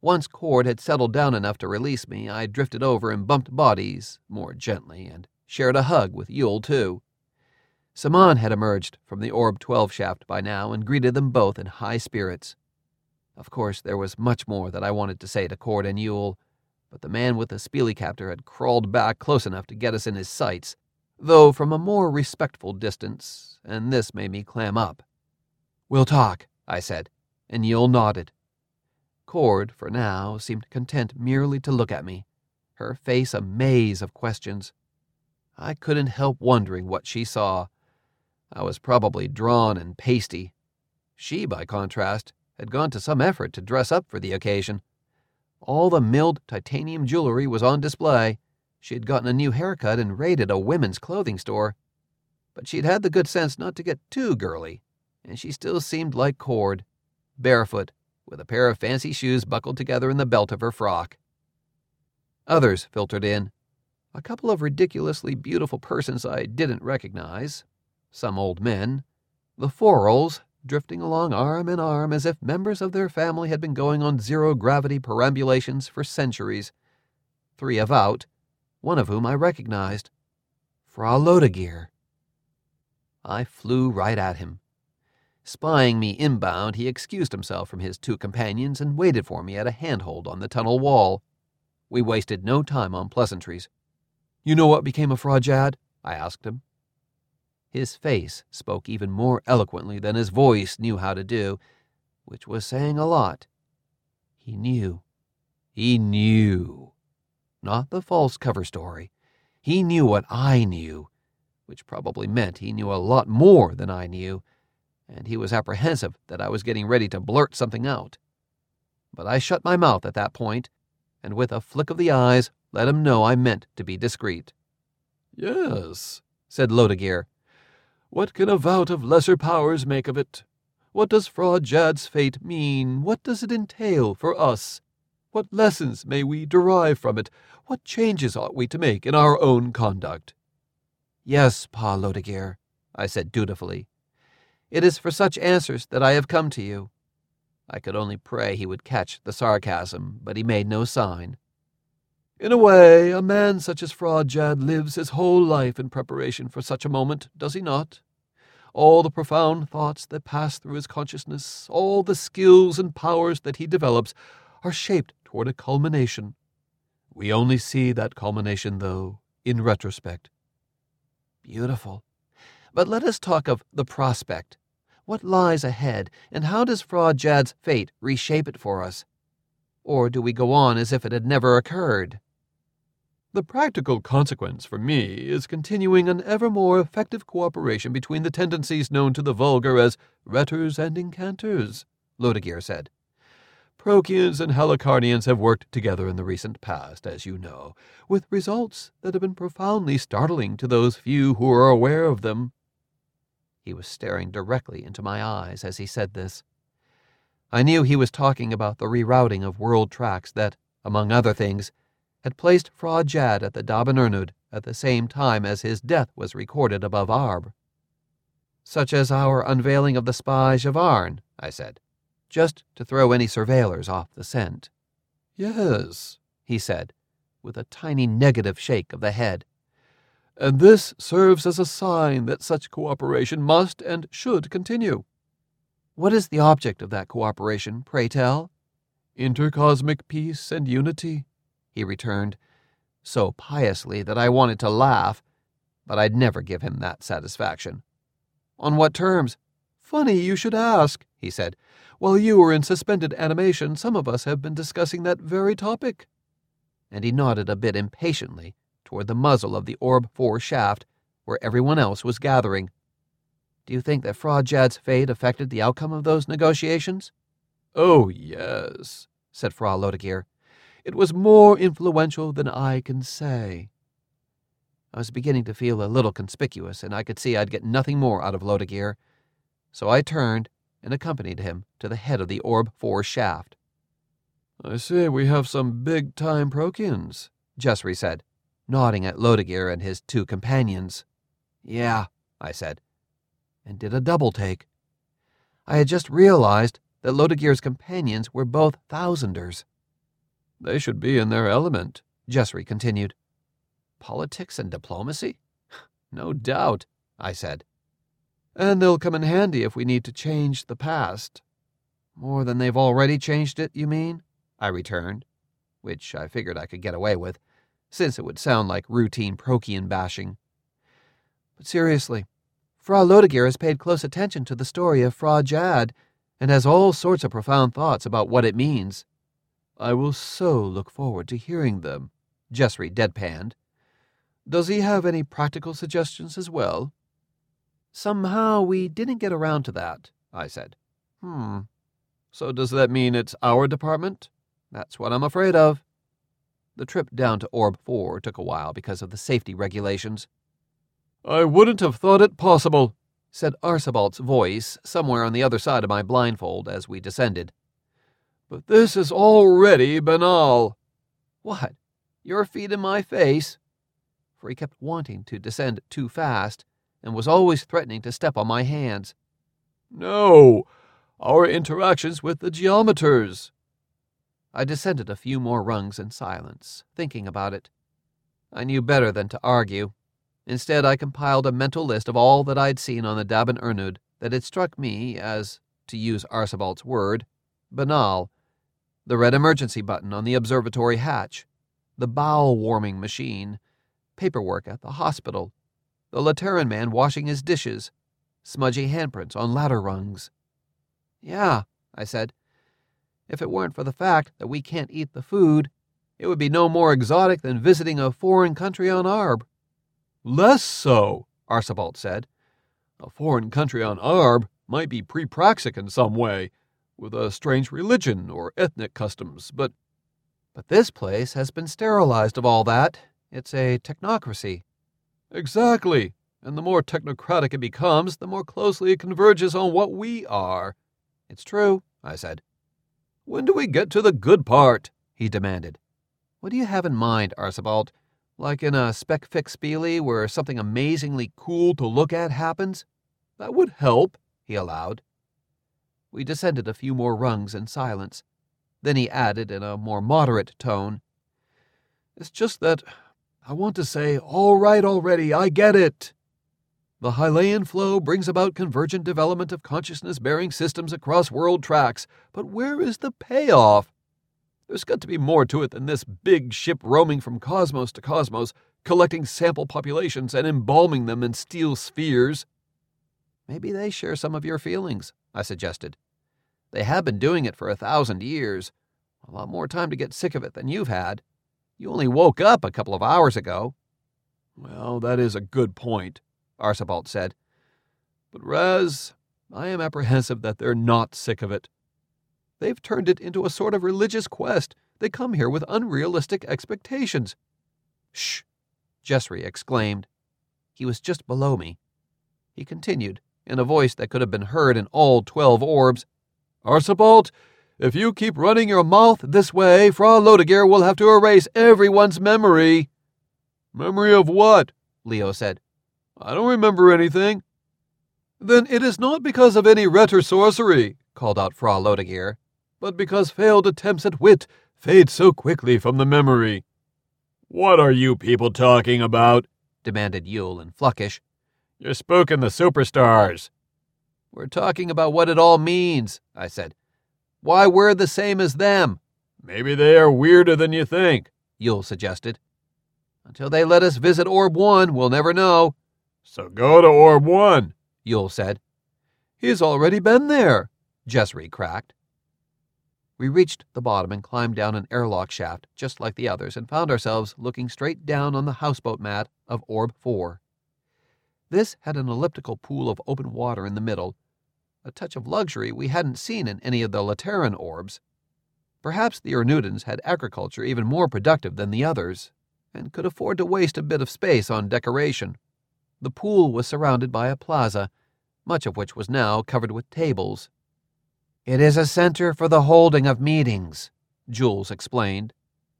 Once Cord had settled down enough to release me, I drifted over and bumped bodies, more gently, and shared a hug with Yule, too. Saman had emerged from the Orb 12 shaft by now and greeted them both in high spirits. Of course, there was much more that I wanted to say to Cord and Yule, but the man with the spielecaptor had crawled back close enough to get us in his sights, though from a more respectful distance, and this made me clam up. "We'll talk," I said, and Yule nodded. Cord, for now, seemed content merely to look at me, her face a maze of questions. I couldn't help wondering what she saw. I was probably drawn and pasty. She, by contrast, had gone to some effort to dress up for the occasion. All the milled titanium jewelry was on display. She had gotten a new haircut and raided a women's clothing store. But she'd had the good sense not to get too girly, and she still seemed like Cord, barefoot, with a pair of fancy shoes buckled together in the belt of her frock. Others filtered in. A couple of ridiculously beautiful persons I didn't recognize, some old men, the Forrells drifting along arm in arm as if members of their family had been going on zero-gravity perambulations for centuries. 3 about, one of whom I recognized, Fra Lodagir. I flew right at him. Spying me inbound, he excused himself from his 2 companions and waited for me at a handhold on the tunnel wall. We wasted no time on pleasantries. "You know what became of Fra Jad?" I asked him. His face spoke even more eloquently than his voice knew how to do, which was saying a lot. He knew. He knew. Not the false cover story. He knew what I knew, which probably meant he knew a lot more than I knew, and he was apprehensive that I was getting ready to blurt something out. But I shut my mouth at that point, and with a flick of the eyes let him know I meant to be discreet. "Yes," said Lodagir. "What can a vout of lesser powers make of it? What does Fra Jad's fate mean? What does it entail for us? What lessons may we derive from it? What changes ought we to make in our own conduct?" "Yes, Pa Lodagir," I said dutifully. "It is for such answers that I have come to you." I could only pray he would catch the sarcasm, but he made no sign. "In a way, a man such as Fra Jad lives his whole life in preparation for such a moment, does he not? All the profound thoughts that pass through his consciousness, all the skills and powers that he develops, are shaped toward a culmination. We only see that culmination, though, in retrospect." Beautiful. But let us talk of the prospect. What lies ahead, and how does Fra Jad's fate reshape it for us? Or do we go on as if it had never occurred? "The practical consequence for me is continuing an ever more effective cooperation between the tendencies known to the vulgar as retters and incanters," Lodagir said. "Prokians and Halicarnians have worked together in the recent past, as you know, with results that have been profoundly startling to those few who are aware of them." He was staring directly into my eyes as he said this. I knew he was talking about the rerouting of world tracks that, among other things, had placed Fra Jad at the Daban Ernud at the same time as his death was recorded above Arb. "Such as our unveiling of the spies of Arn," I said, "just to throw any surveillors off the scent." "Yes," he said, with a tiny negative shake of the head. "And this serves as a sign that such cooperation must and should continue." "What is the object of that cooperation, pray tell?" "Intercosmic peace and unity," he returned, so piously that I wanted to laugh, but I'd never give him that satisfaction. "On what terms?" "Funny you should ask," he said. "While you were in suspended animation, some of us have been discussing that very topic." And he nodded a bit impatiently toward the muzzle of the Orb 4 shaft, where everyone else was gathering. "Do you think that Fra Jad's fate affected the outcome of those negotiations?" "Oh, yes," said Fra Lodagir. "It was more influential than I can say." I was beginning to feel a little conspicuous, and I could see I'd get nothing more out of Lodagir, so I turned and accompanied him to the head of the Orb 4 shaft. "I say we have some big-time Prokians," Jessry said, nodding at Lodagir and his 2 companions. "Yeah," I said, and did a double-take. I had just realized that Lodagir's companions were both Thousanders. They should be in their element, Jessry continued. Politics and diplomacy? No doubt, I said. And they'll come in handy if we need to change the past. More than they've already changed it, you mean? I returned, which I figured I could get away with, since it would sound like routine Prokian bashing. But seriously, Fra Lodegir has paid close attention to the story of Fra Jad and has all sorts of profound thoughts about what it means. I will so look forward to hearing them, Jessry deadpanned. Does he have any practical suggestions as well? Somehow we didn't get around to that, I said. So does that mean it's our department? That's what I'm afraid of. The trip down to Orb 4 took a while because of the safety regulations. I wouldn't have thought it possible, said Arcibalt's voice somewhere on the other side of my blindfold as we descended. But this is already banal. What? Your feet in my face? For he kept wanting to descend too fast and was always threatening to step on my hands. No, our interactions with the geometers. I descended a few more rungs in silence, thinking about it. I knew better than to argue. Instead, I compiled a mental list of all that I'd seen on the Dabin Ernud that had struck me as, to use Arcibalt's word, banal. The red emergency button on the observatory hatch, the bowel-warming machine, paperwork at the hospital, the Lateran man washing his dishes, smudgy handprints on ladder rungs. Yeah, I said. If it weren't for the fact that we can't eat the food, it would be no more exotic than visiting a foreign country on Arb. Less so, Arcibald said. A foreign country on Arb might be pre-Praxic in some way, with a strange religion or ethnic customs, but this place has been sterilized of all that. It's a technocracy. Exactly, and the more technocratic it becomes, the more closely it converges on what we are. It's true, I said. When do we get to the good part? He demanded. What do you have in mind, Arcibald? Like in a Spec Fix Spiele where something amazingly cool to look at happens? That would help, he allowed. We descended a few more rungs in silence. Then he added in a more moderate tone, It's just that I want to say, all right already, I get it. The Hylian flow brings about convergent development of consciousness-bearing systems across world tracks, but where is the payoff? There's got to be more to it than this big ship roaming from cosmos to cosmos, collecting sample populations and embalming them in steel spheres. Maybe they share some of your feelings, I suggested. They have been doing it for 1,000 years. A lot more time to get sick of it than you've had. You only woke up a couple of hours ago. Well, that is a good point, Arcibald said. But Raz, I am apprehensive that they're not sick of it. They've turned it into a sort of religious quest. They come here with unrealistic expectations. Shh, Jessry exclaimed. He was just below me. He continued, in a voice that could have been heard in all 12 orbs, Arcibald, if you keep running your mouth this way, Fra Lodegir will have to erase everyone's memory. Memory of what? Leo said. I don't remember anything. Then it is not because of any retor sorcery, called out Fra Lodegir, but because failed attempts at wit fade so quickly from the memory. What are you people talking about? Demanded Yule in Fluckish. You're spooking the superstars. We're talking about what it all means, I said. Why we're the same as them. Maybe they are weirder than you think, Yule suggested. Until they let us visit Orb 1, we'll never know. So go to Orb 1, Yule said. He's already been there, Jessry cracked. We reached the bottom and climbed down an airlock shaft just like the others and found ourselves looking straight down on the houseboat mat of Orb 4. This had an elliptical pool of open water in the middle, a touch of luxury we hadn't seen in any of the Lateran orbs. Perhaps the Ernudans had agriculture even more productive than the others, and could afford to waste a bit of space on decoration. The pool was surrounded by a plaza, much of which was now covered with tables. It is a center for the holding of meetings, Jules explained.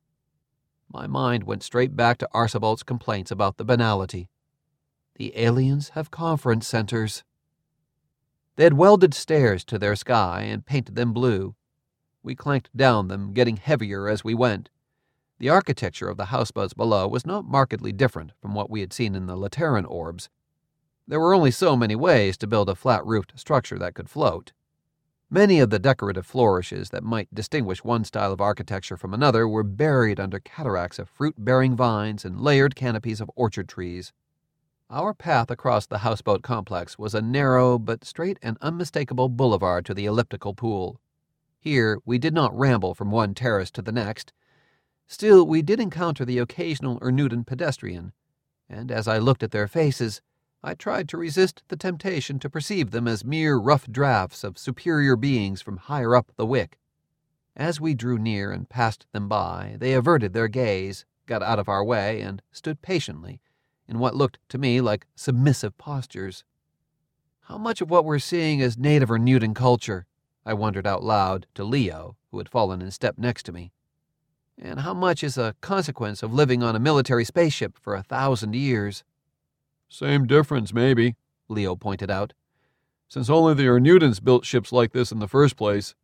My mind went straight back to Arcibald's complaints about the banality. The aliens have conference centers. They had welded stairs to their sky and painted them blue. We clanked down them, getting heavier as we went. The architecture of the houseboats below was not markedly different from what we had seen in the Lateran orbs. There were only so many ways to build a flat-roofed structure that could float. Many of the decorative flourishes that might distinguish one style of architecture from another were buried under cataracts of fruit-bearing vines and layered canopies of orchard trees. Our path across the houseboat complex was a narrow but straight and unmistakable boulevard to the elliptical pool. Here we did not ramble from one terrace to the next. Still, we did encounter the occasional Ernudan pedestrian, and as I looked at their faces, I tried to resist the temptation to perceive them as mere rough drafts of superior beings from higher up the wick. As we drew near and passed them by, they averted their gaze, got out of our way, and stood patiently, in what looked to me like submissive postures. How much of what we're seeing is native Ernudan culture? I wondered out loud to Leo, who had fallen in step next to me. And how much is a consequence of living on a military spaceship for 1,000 years? Same difference, maybe, Leo pointed out, since only the Ernudans built ships like this in the first place.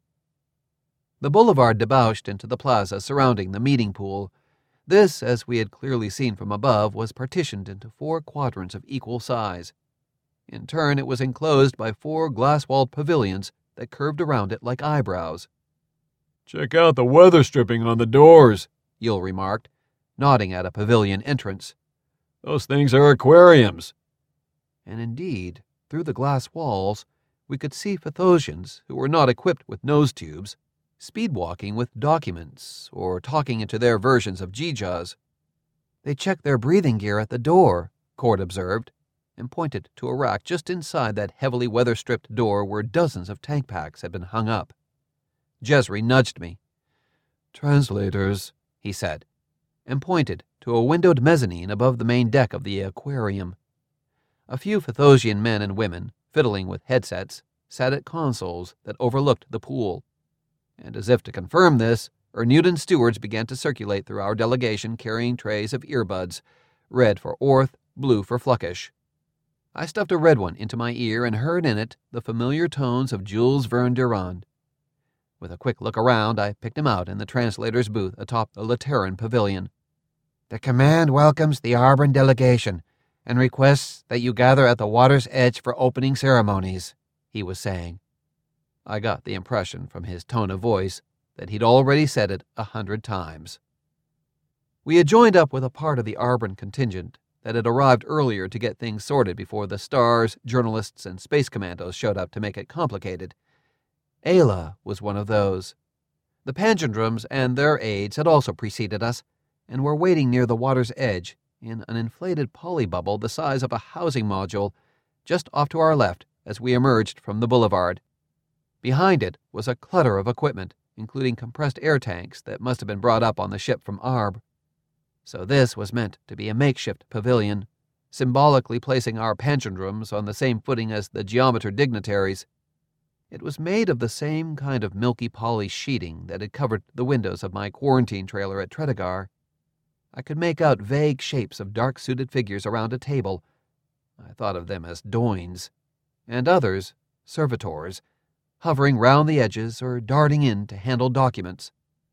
The boulevard debouched into the plaza surrounding the meeting pool. This, as we had clearly seen from above, was partitioned into 4 quadrants of equal size. In turn, it was enclosed by 4 glass-walled pavilions that curved around it like eyebrows. Check out the weather stripping on the doors, Yule remarked, nodding at a pavilion entrance. Those things are aquariums. And indeed, through the glass walls, we could see Phathosians who were not equipped with nose tubes, speed-walking with documents, or talking into their versions of Jijas. They checked their breathing gear at the door, Cord observed, and pointed to a rack just inside that heavily weather-stripped door where dozens of tank packs had been hung up. Jezri nudged me. Translators, he said, and pointed to a windowed mezzanine above the main deck of the aquarium. A few Phathosian men and women, fiddling with headsets, sat at consoles that overlooked the pool. And as if to confirm this, Ernudan stewards began to circulate through our delegation carrying trays of earbuds, red for Orth, blue for Fluckish. I stuffed a red one into my ear and heard in it the familiar tones of Jules Verne Durand. With a quick look around, I picked him out in the translator's booth atop the Lateran pavilion. "The command welcomes the Arbran delegation and requests that you gather at the water's edge for opening ceremonies," he was saying. I got the impression from his tone of voice that he'd already said it 100 times. We had joined up with a part of the Arbran contingent that had arrived earlier to get things sorted before the stars, journalists, and space commandos showed up to make it complicated. Ayla was one of those. The Panjandrums and their aides had also preceded us, and were waiting near the water's edge in an inflated polybubble the size of a housing module just off to our left as we emerged from the boulevard. Behind it was a clutter of equipment, including compressed air tanks that must have been brought up on the ship from Arb. So this was meant to be a makeshift pavilion, symbolically placing our Panjandrums on the same footing as the geometer dignitaries. It was made of the same kind of milky poly sheeting that had covered the windows of my quarantine trailer at Tredegar. I could make out vague shapes of dark-suited figures around a table. I thought of them as doins, and others, servitors, hovering round the edges or darting in to handle documents.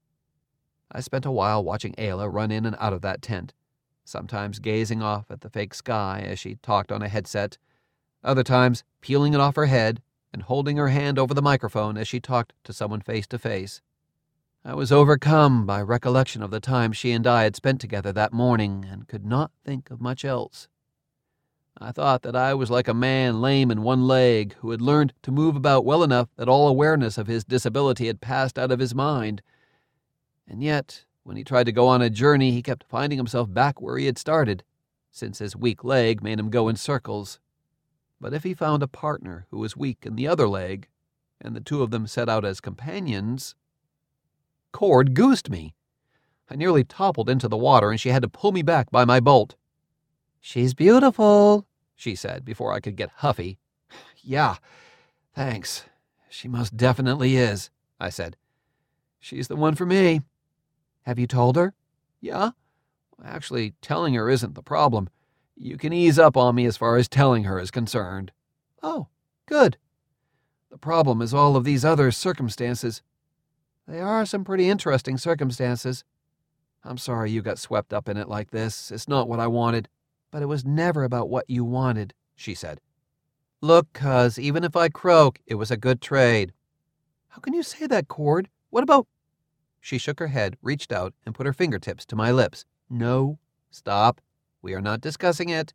I spent a while watching Ayla run in and out of that tent, sometimes gazing off at the fake sky as she talked on a headset, other times peeling it off her head and holding her hand over the microphone as she talked to someone face to face. I was overcome by recollection of the time she and I had spent together that morning and could not think of much else. I thought that I was like a man lame in one leg who had learned to move about well enough that all awareness of his disability had passed out of his mind. And yet, when he tried to go on a journey, he kept finding himself back where he had started, since his weak leg made him go in circles. But if he found a partner who was weak in the other leg, and the two of them set out as companions... Cord goosed me. I nearly toppled into the water, and she had to pull me back by my bolt. "She's beautiful," she said before I could get huffy. "Yeah, thanks. She most definitely is," I said. "She's the one for me." "Have you told her?" "Yeah. Actually, telling her isn't the problem. You can ease up on me as far as telling her is concerned." "Oh, good." "The problem is all of these other circumstances." They are some pretty interesting circumstances. I'm sorry you got swept up in it like this. It's not what I wanted. But it was never about what you wanted, she said. Look, cuz, even if I croak, it was a good trade. How can you say that, Cord? What about... She shook her head, reached out, and put her fingertips to my lips. No, stop. We are not discussing it.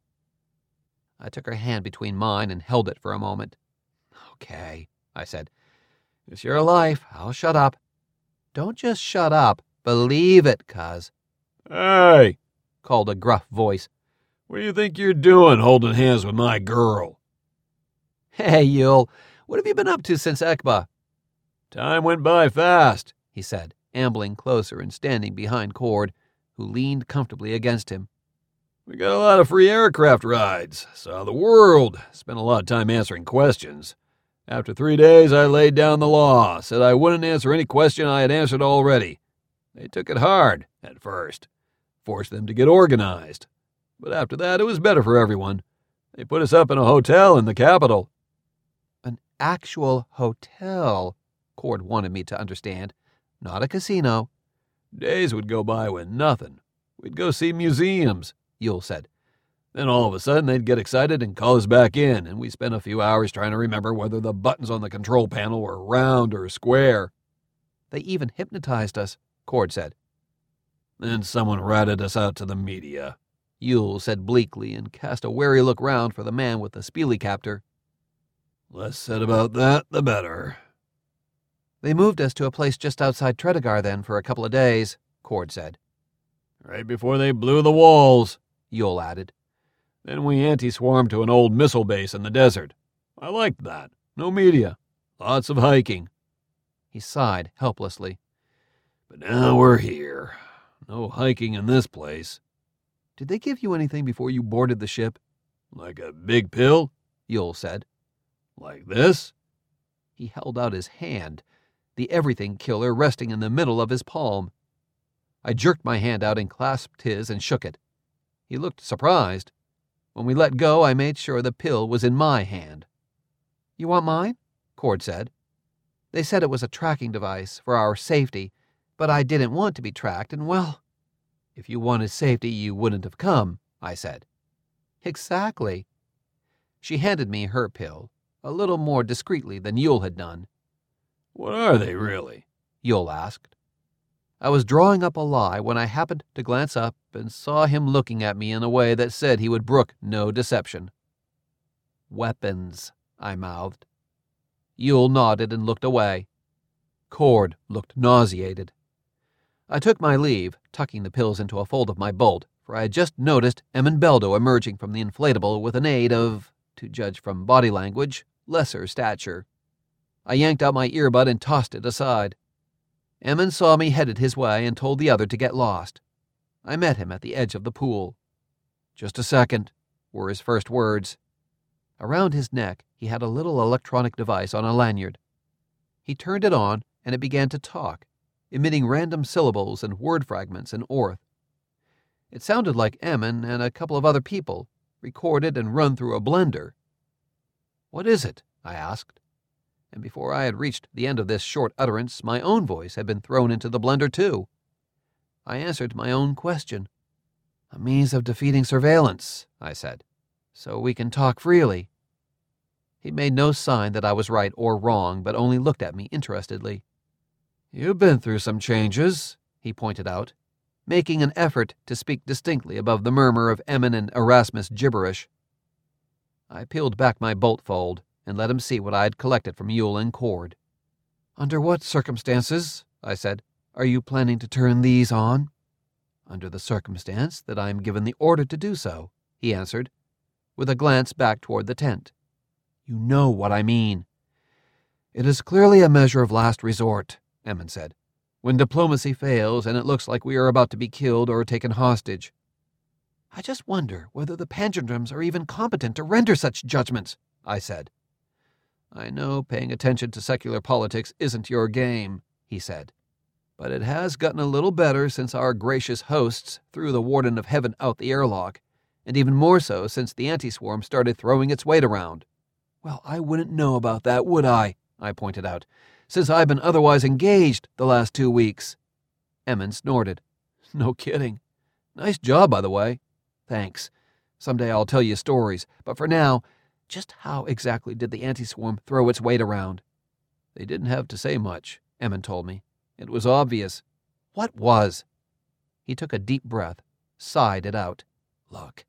I took her hand between mine and held it for a moment. Okay, I said. It's your life. I'll shut up. Don't just shut up. Believe it, cuz. Hey, called a gruff voice. What do you think you're doing holding hands with my girl? Hey, Yule, what have you been up to since Ekba? Time went by fast, he said, ambling closer and standing behind Cord, who leaned comfortably against him. We got a lot of free aircraft rides, saw the world, spent a lot of time answering questions. After 3 days, I laid down the law, said I wouldn't answer any question I had answered already. They took it hard, at first. Forced them to get organized. But after that, it was better for everyone. They put us up in a hotel in the capital. An actual hotel, Cord wanted me to understand. Not a casino. Days would go by with nothing. We'd go see museums, Yule said. Then all of a sudden they'd get excited and call us back in, and we spent a few hours trying to remember whether the buttons on the control panel were round or square. They even hypnotized us, Cord said. Then someone ratted us out to the media, Yule said bleakly and cast a wary look round for the man with the spielecaptor. Less said about that, the better. They moved us to a place just outside Tredegar then for a couple of days, Cord said. Right before they blew the walls, Yule added. Then we anti-swarmed to an old missile base in the desert. I liked that. No media. Lots of hiking. He sighed helplessly. But now we're here. No hiking in this place. Did they give you anything before you boarded the ship? Like a big pill? Yule said. Like this? He held out his hand, the everything killer resting in the middle of his palm. I jerked my hand out and clasped his and shook it. He looked surprised. When we let go, I made sure the pill was in my hand. You want mine? Cord said. They said it was a tracking device for our safety, but I didn't want to be tracked, and well, if you wanted safety, you wouldn't have come, I said. Exactly. She handed me her pill, a little more discreetly than Yule had done. What are they, really? Yule asked. I was drawing up a lie when I happened to glance up and saw him looking at me in a way that said he would brook no deception. Weapons, I mouthed. Yule nodded and looked away. Cord looked nauseated. I took my leave, tucking the pills into a fold of my bolt, for I had just noticed Emin Beldo emerging from the inflatable with an aide of, to judge from body language, lesser stature. I yanked out my earbud and tossed it aside. Emin saw me headed his way and told the other to get lost. I met him at the edge of the pool. Just a second, were his first words. Around his neck, he had a little electronic device on a lanyard. He turned it on, and it began to talk, emitting random syllables and word fragments in Orth. It sounded like Emin and a couple of other people, recorded and run through a blender. What is it? I asked. And before I had reached the end of this short utterance, my own voice had been thrown into the blender too. I answered my own question. A means of defeating surveillance, I said, so we can talk freely. He made no sign that I was right or wrong, but only looked at me interestedly. You've been through some changes, he pointed out, making an effort to speak distinctly above the murmur of Emin and Erasmus gibberish. I peeled back my bolt fold and let him see what I had collected from Yule and Cord. Under what circumstances, I said, are you planning to turn these on? Under the circumstance that I am given the order to do so, he answered, with a glance back toward the tent. You know what I mean. It is clearly a measure of last resort, Emin said, when diplomacy fails and it looks like we are about to be killed or taken hostage. I just wonder whether the Panjandrums are even competent to render such judgments, I said. I know paying attention to secular politics isn't your game, he said, but it has gotten a little better since our gracious hosts threw the Warden of Heaven out the airlock, and even more so since the anti-swarm started throwing its weight around. Well, I wouldn't know about that, would I? I pointed out. since I've been otherwise engaged the last 2 weeks." Emmon snorted. "No kidding. Nice job, by the way." "Thanks. Someday I'll tell you stories, but for now, just how exactly did the anti-swarm throw its weight around?" "They didn't have to say much," Emmon told me. "It was obvious." "What was?" He took a deep breath, sighed it out. "Look,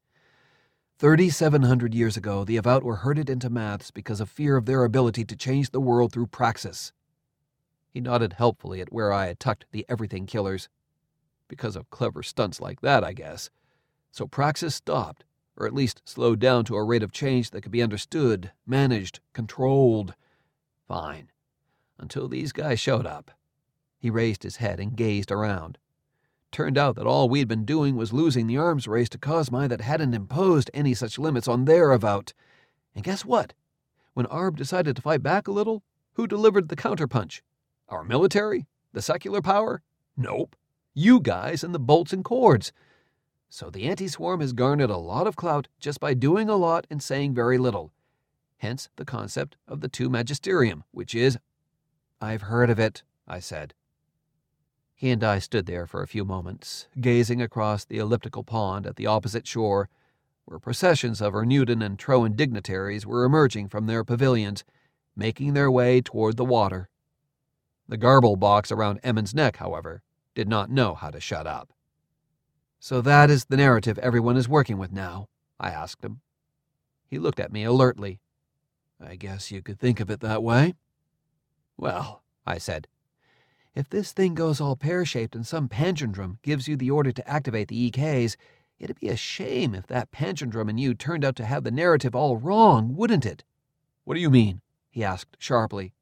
3,700 years ago, the Avowed were herded into maths because of fear of their ability to change the world through praxis." He nodded helpfully at where I had tucked the everything killers. "Because of clever stunts like that, I guess. So praxis stopped, or at least slowed down to a rate of change that could be understood, managed, controlled. Fine. Until these guys showed up." He raised his head and gazed around. Turned out that all we'd been doing was losing the arms race to Cosmi that hadn't imposed any such limits on their Avowed. And guess what? When Arb decided to fight back a little, who delivered the counterpunch? Our military? The secular power? Nope. You guys and the bolts and cords. So the anti-swarm has garnered a lot of clout just by doing a lot and saying very little. Hence the concept of the two magisterium, which is— "I've heard of it," I said. He and I stood there for a few moments, gazing across the elliptical pond at the opposite shore, where processions of Ernudan and Troan dignitaries were emerging from their pavilions, making their way toward the water. The garble box around Emmon's neck, however, did not know how to shut up. "So that is the narrative everyone is working with now?" I asked him. He looked at me alertly. "I guess you could think of it that way." "Well," I said, "if this thing goes all pear-shaped and some Panchundram gives you the order to activate the EKs, it'd be a shame if that Panchundram and you turned out to have the narrative all wrong, wouldn't it?" "What do you mean?" he asked sharply.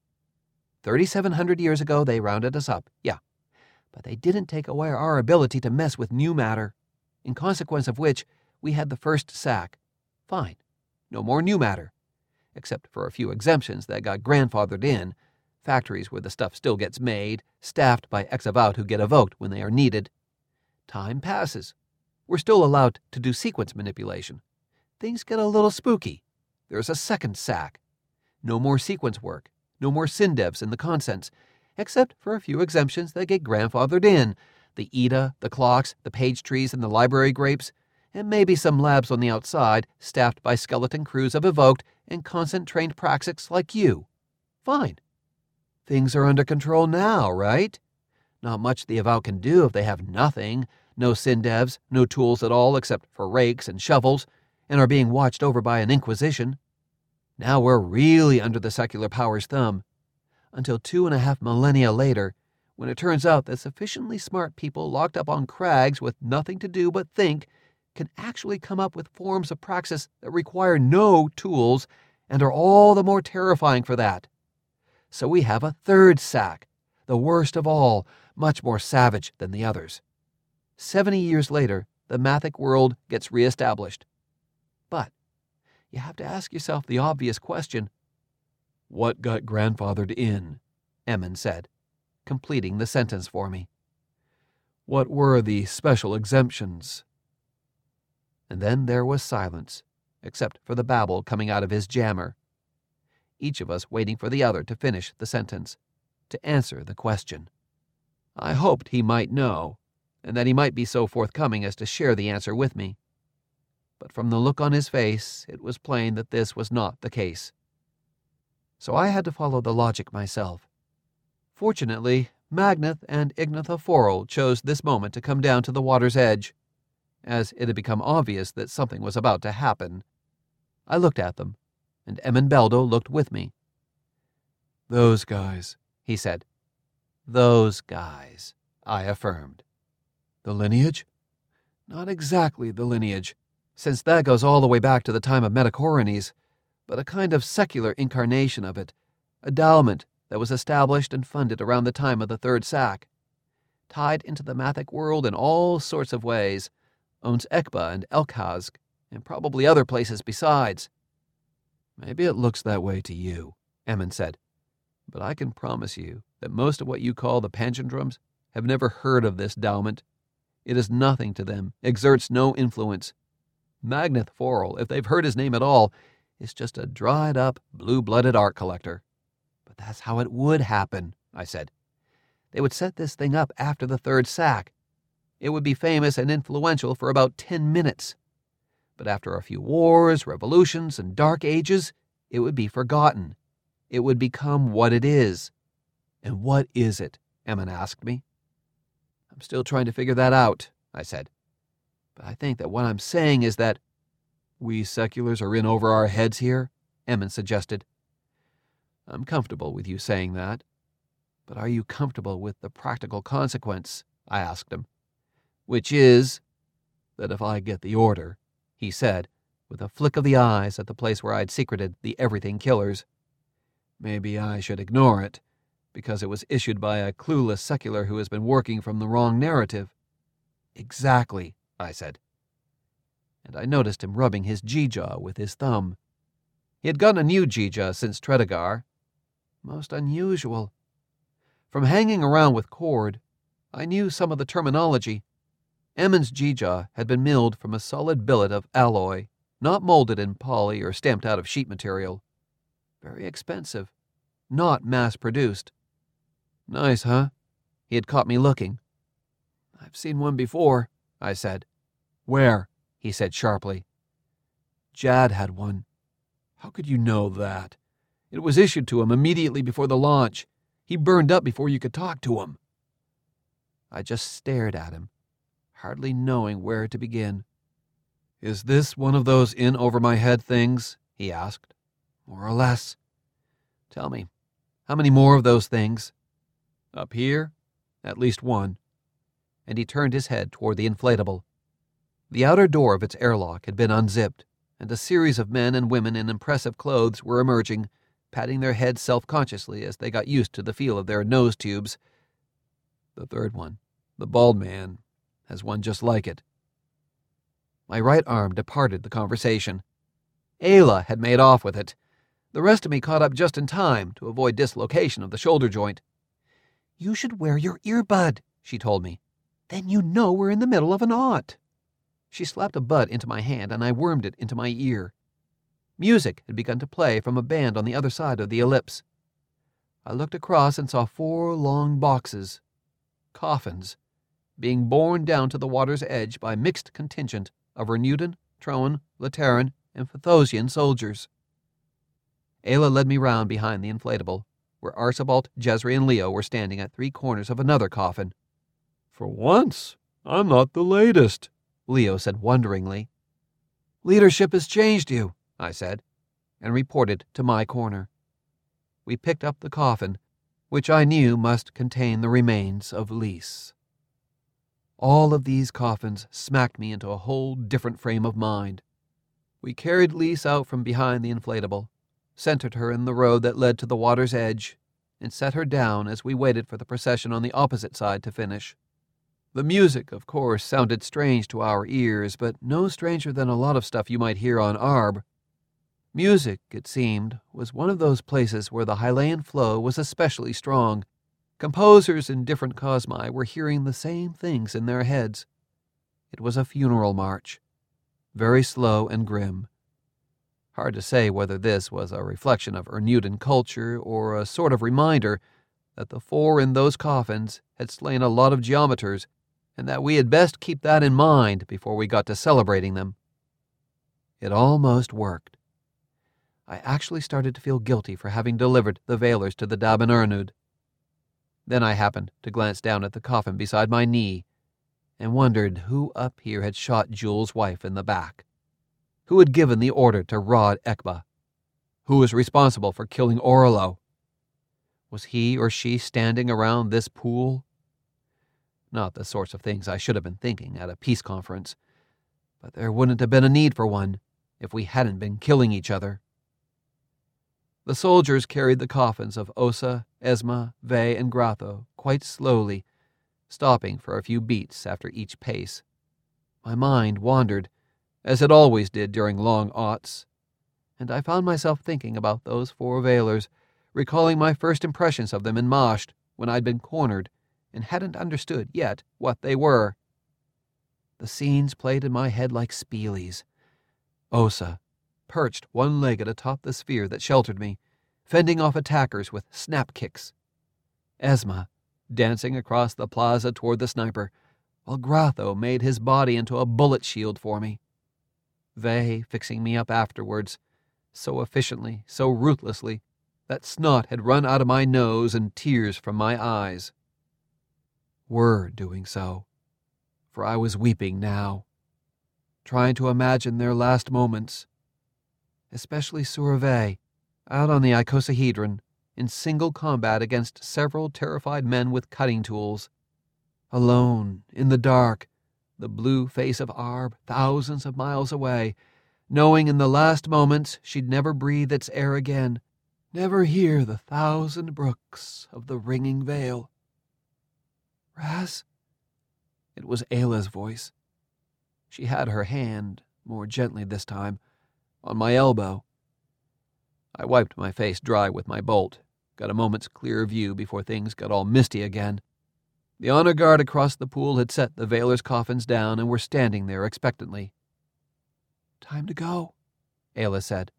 3,700 years ago they rounded us up, yeah. But they didn't take away our ability to mess with new matter, in consequence of which we had the first sack. Fine. No more new matter. Except for a few exemptions that got grandfathered in, factories where the stuff still gets made, staffed by ex-Avowed who get evoked when they are needed. Time passes. We're still allowed to do sequence manipulation. Things get a little spooky. There's a second sack. No more sequence work. No more syndevs in the consents, except for a few exemptions that get grandfathered in. The EDA, the clocks, the page trees, and the library grapes, and maybe some labs on the outside, staffed by skeleton crews of evoked and consent-trained praxics like you. Fine. Things are under control now, right? Not much the Avowed can do if they have nothing, no syndevs, no tools at all except for rakes and shovels, and are being watched over by an inquisition. Now we're really under the secular power's thumb, until 2.5 millennia later, when it turns out that sufficiently smart people locked up on crags with nothing to do but think can actually come up with forms of praxis that require no tools and are all the more terrifying for that. So we have a third sack, the worst of all, much more savage than the others. 70 years later, the Mathic world gets reestablished. But you have to ask yourself the obvious question. "What got grandfathered in?" Emmon said, completing the sentence for me. "What were the special exemptions?" And then there was silence, except for the babble coming out of his jammer. Each of us waiting for the other to finish the sentence, to answer the question. I hoped he might know, and that he might be so forthcoming as to share the answer with me. But from the look on his face, it was plain that this was not the case. So I had to follow the logic myself. Fortunately, Magnath and Ignatha Forel chose this moment to come down to the water's edge, as it had become obvious that something was about to happen. I looked at them, and Emmon Beldo looked with me. "Those guys," he said. "Those guys," I affirmed. "The lineage?" "Not exactly the lineage, since that goes all the way back to the time of Metacorones, but a kind of secular incarnation of it, a Daumant that was established and funded around the time of the Third Sack. Tied into the Mathic world in all sorts of ways, owns Ekba and Elkhazg, and probably other places besides." "Maybe it looks that way to you," Emmon said, "but I can promise you that most of what you call the Panchundrams have never heard of this Daumant. It is nothing to them, exerts no influence. Magnath Forel, if they've heard his name at all, is just a dried-up, blue-blooded art collector. But that's how it would happen, I said. They would set this thing up after the third sack. It would be famous and influential for about 10 minutes. But after a few wars, revolutions, and dark ages, it would be forgotten. It would become what it is. And what is it? Emmon asked me. I'm still trying to figure that out, I said. But I think that what I'm saying is that we seculars are in over our heads here, Emmon suggested. I'm comfortable with you saying that. But are you comfortable with the practical consequence? I asked him. Which is that if I get the order, he said, with a flick of the eyes at the place where I'd secreted the everything killers, maybe I should ignore it, because it was issued by a clueless secular who has been working from the wrong narrative. Exactly, I said. And I noticed him rubbing his G-jaw with his thumb. He had gotten a new G-jaw since Tredegar. Most unusual. From hanging around with Cord, I knew some of the terminology. Emmon's G-jaw had been milled from a solid billet of alloy, not molded in poly or stamped out of sheet material. Very expensive. Not mass-produced. Nice, huh? He had caught me looking. I've seen one before, I said. Where? He said sharply. Jad had one. How could you know that? It was issued to him immediately before the launch. He burned up before you could talk to him. I just stared at him, hardly knowing where to begin. Is this one of those in-over-my-head things? He asked. More or less. Tell me, how many more of those things? Up here? At least one. And he turned his head toward the inflatable. The outer door of its airlock had been unzipped, and a series of men and women in impressive clothes were emerging, patting their heads self-consciously as they got used to the feel of their nose tubes. The third one, the bald man, has one just like it. My right arm departed the conversation. Ayla had made off with it. The rest of me caught up just in time to avoid dislocation of the shoulder joint. You should wear your earbud, she told me. Then you know we're in the middle of an ought. She slapped a bud into my hand, and I wormed it into my ear. Music had begun to play from a band on the other side of the ellipse. I looked across and saw 4 long boxes, coffins, being borne down to the water's edge by mixed contingent of Renudan, Troan, Lateran, and Phathosian soldiers. Ayla led me round behind the inflatable, where Archibald, Jezri, and Leo were standing at 3 corners of another coffin. For once, I'm not the latest, Leo said wonderingly. Leadership has changed you, I said, and reported to my corner. We picked up the coffin, which I knew must contain the remains of Lys. All of these coffins smacked me into a whole different frame of mind. We carried Lys out from behind the inflatable, centered her in the road that led to the water's edge, and set her down as we waited for the procession on the opposite side to finish. The music, of course, sounded strange to our ears, but no stranger than a lot of stuff you might hear on Arb. Music, it seemed, was one of those places where the Hylian flow was especially strong. Composers in different cosmi were hearing the same things in their heads. It was a funeral march, very slow and grim. Hard to say whether this was a reflection of Ernudan culture or a sort of reminder that the 4 in those coffins had slain a lot of geometers, and that we had best keep that in mind before we got to celebrating them. It almost worked. I actually started to feel guilty for having delivered the Veilers to the Daban Ernud. Then I happened to glance down at the coffin beside my knee and wondered who up here had shot Jul's wife in the back. Who had given the order to Rod Ekba? Who was responsible for killing Orlo? Was he or she standing around this pool? Not the sorts of things I should have been thinking at a peace conference, but there wouldn't have been a need for one if we hadn't been killing each other. The soldiers carried the coffins of Osa, Esma, Ve, and Grotho quite slowly, stopping for a few beats after each pace. My mind wandered, as it always did during long aughts, and I found myself thinking about those 4 Veilers, recalling my first impressions of them in Masht when I'd been cornered and hadn't understood yet what they were. The scenes played in my head like spielies. Osa, perched one-legged atop the sphere that sheltered me, fending off attackers with snap kicks. Esma, dancing across the plaza toward the sniper, while Grotho made his body into a bullet shield for me. Vey fixing me up afterwards, so efficiently, so ruthlessly, that snot had run out of my nose and tears from my eyes. Were doing so, for I was weeping now, trying to imagine their last moments, especially Survey, out on the icosahedron, in single combat against several terrified men with cutting tools. Alone, in the dark, the blue face of Arb thousands of miles away, knowing in the last moments she'd never breathe its air again, never hear the 1,000 brooks of the ringing vale. Raz? It was Ayla's voice. She had her hand, more gently this time, on my elbow. I wiped my face dry with my bolt, got a moment's clear view before things got all misty again. The honor guard across the pool had set the Veilers' coffins down and were standing there expectantly. "Time to go," Ayla said.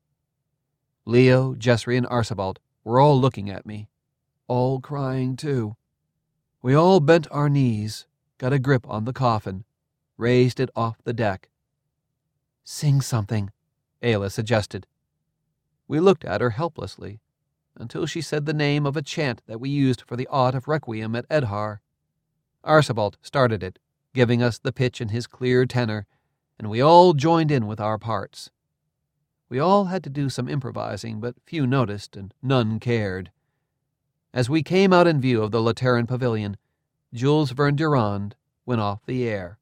Leo, Jessry, and Arsabalt were all looking at me, all crying too. We all bent our knees, got a grip on the coffin, raised it off the deck. "Sing something," Ayla suggested. We looked at her helplessly, until she said the name of a chant that we used for the Ode of Requiem at Edhar. Arsabalt started it, giving us the pitch in his clear tenor, and we all joined in with our parts. We all had to do some improvising, but few noticed and none cared. As we came out in view of the Lateran pavilion, Jules Verne-Durand went off the air.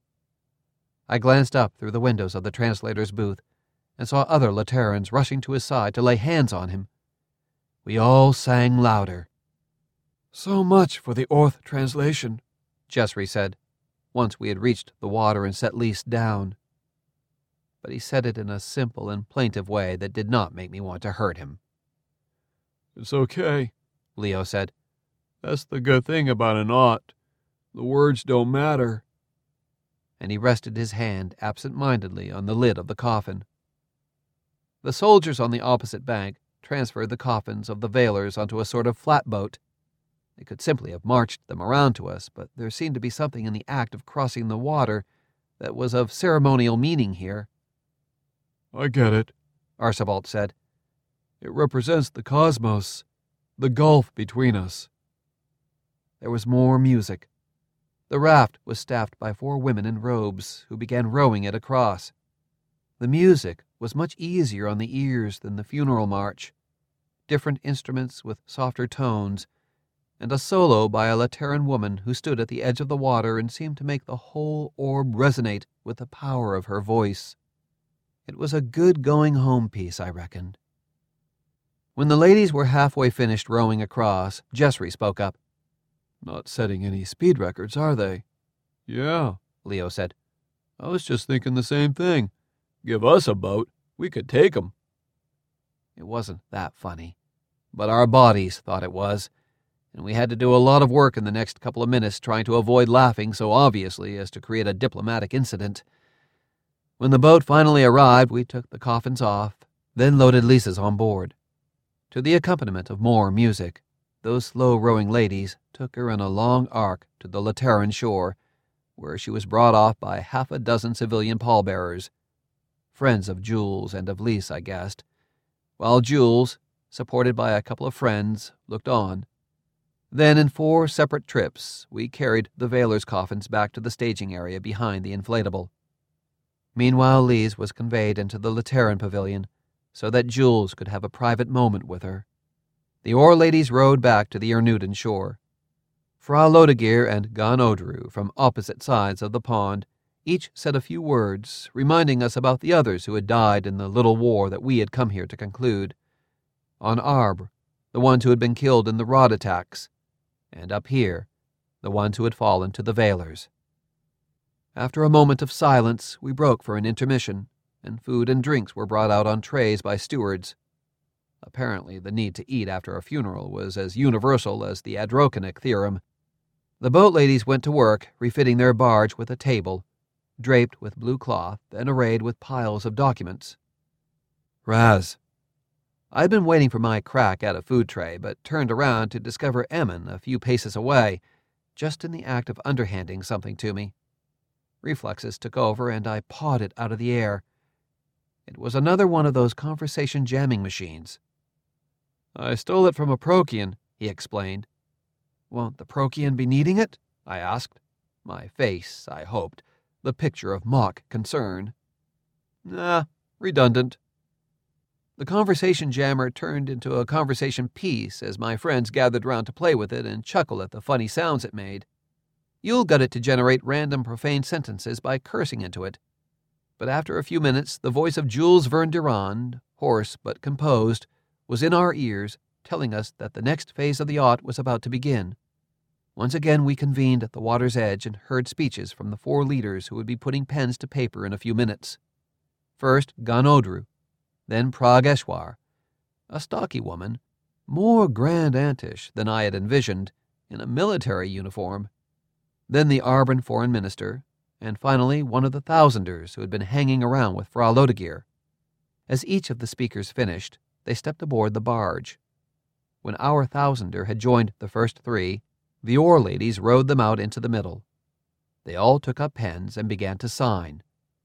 I glanced up through the windows of the translator's booth and saw other Laterans rushing to his side to lay hands on him. We all sang louder. "So much for the Orth translation," Jessry said, once we had reached the water and set Lys down. But he said it in a simple and plaintive way that did not make me want to hurt him. "It's okay," Leo said. "That's the good thing about an Ot. The words don't matter." And he rested his hand absent-mindedly on the lid of the coffin. The soldiers on the opposite bank transferred the coffins of the Veilers onto a sort of flatboat. They could simply have marched them around to us, but there seemed to be something in the act of crossing the water that was of ceremonial meaning here. "I get it," Arsabalt said. "It represents the cosmos, the gulf between us." There was more music. The raft was staffed by 4 women in robes who began rowing it across. The music was much easier on the ears than the funeral march. Different instruments with softer tones, and a solo by a Lateran woman who stood at the edge of the water and seemed to make the whole orb resonate with the power of her voice. It was a good going-home piece, I reckoned. When the ladies were halfway finished rowing across, Jessry spoke up. "Not setting any speed records, are they?" "Yeah," Leo said. "I was just thinking the same thing. Give us a boat, we could take 'em." It wasn't that funny, but our bodies thought it was, and we had to do a lot of work in the next couple of minutes trying to avoid laughing so obviously as to create a diplomatic incident. When the boat finally arrived, we took the coffins off, then loaded Lys's on board. To the accompaniment of more music, those slow-rowing ladies took her in a long arc to the Lateran shore, where she was brought off by 6 civilian pallbearers, friends of Jules and of Lys, I guessed, while Jules, supported by a couple of friends, looked on. Then in 4 separate trips, we carried the Veilers' coffins back to the staging area behind the inflatable. Meanwhile, Lys was conveyed into the Lateran pavilion so that Jules could have a private moment with her. The oar ladies rowed back to the Ernuden shore. Fra Lodegir and Gan Odru, from opposite sides of the pond, each said a few words, reminding us about the others who had died in the little war that we had come here to conclude. On Arbre, the ones who had been killed in the rod attacks, and up here, the ones who had fallen to the Veilers. After a moment of silence, we broke for an intermission, and food and drinks were brought out on trays by stewards. Apparently, the need to eat after a funeral was as universal as the Adrokinic theorem. The boat ladies went to work, refitting their barge with a table, draped with blue cloth and arrayed with piles of documents. "Raz, I had been waiting for my crack at a food tray, but turned around to discover Emmon a few paces away, just in the act of underhanding something to me. Reflexes took over, and I pawed it out of the air. It was another one of those conversation jamming machines. "I stole it from a Procyon," he explained. "Won't the Procyon be needing it?" I asked, my face, I hoped, the picture of mock concern. "Nah, redundant." The conversation jammer turned into a conversation piece as my friends gathered round to play with it and chuckle at the funny sounds it made. Yule got it to generate random profane sentences by cursing into it. But after a few minutes, the voice of Jules Verne Durand, hoarse but composed, was in our ears, telling us that the next phase of the aught was about to begin. Once again we convened at the water's edge and heard speeches from the 4 leaders who would be putting pens to paper in a few minutes. First, Ganodru, then Prague-Eshwar, a stocky woman, more grand aunteish than I had envisioned, in a military uniform, then the Arbon foreign minister, and finally one of the Thousanders who had been hanging around with Frau Lodegier. As each of the speakers finished, they stepped aboard the barge. When our Thousander had joined the first 3, the oar ladies rowed them out into the middle. They all took up pens and began to sign.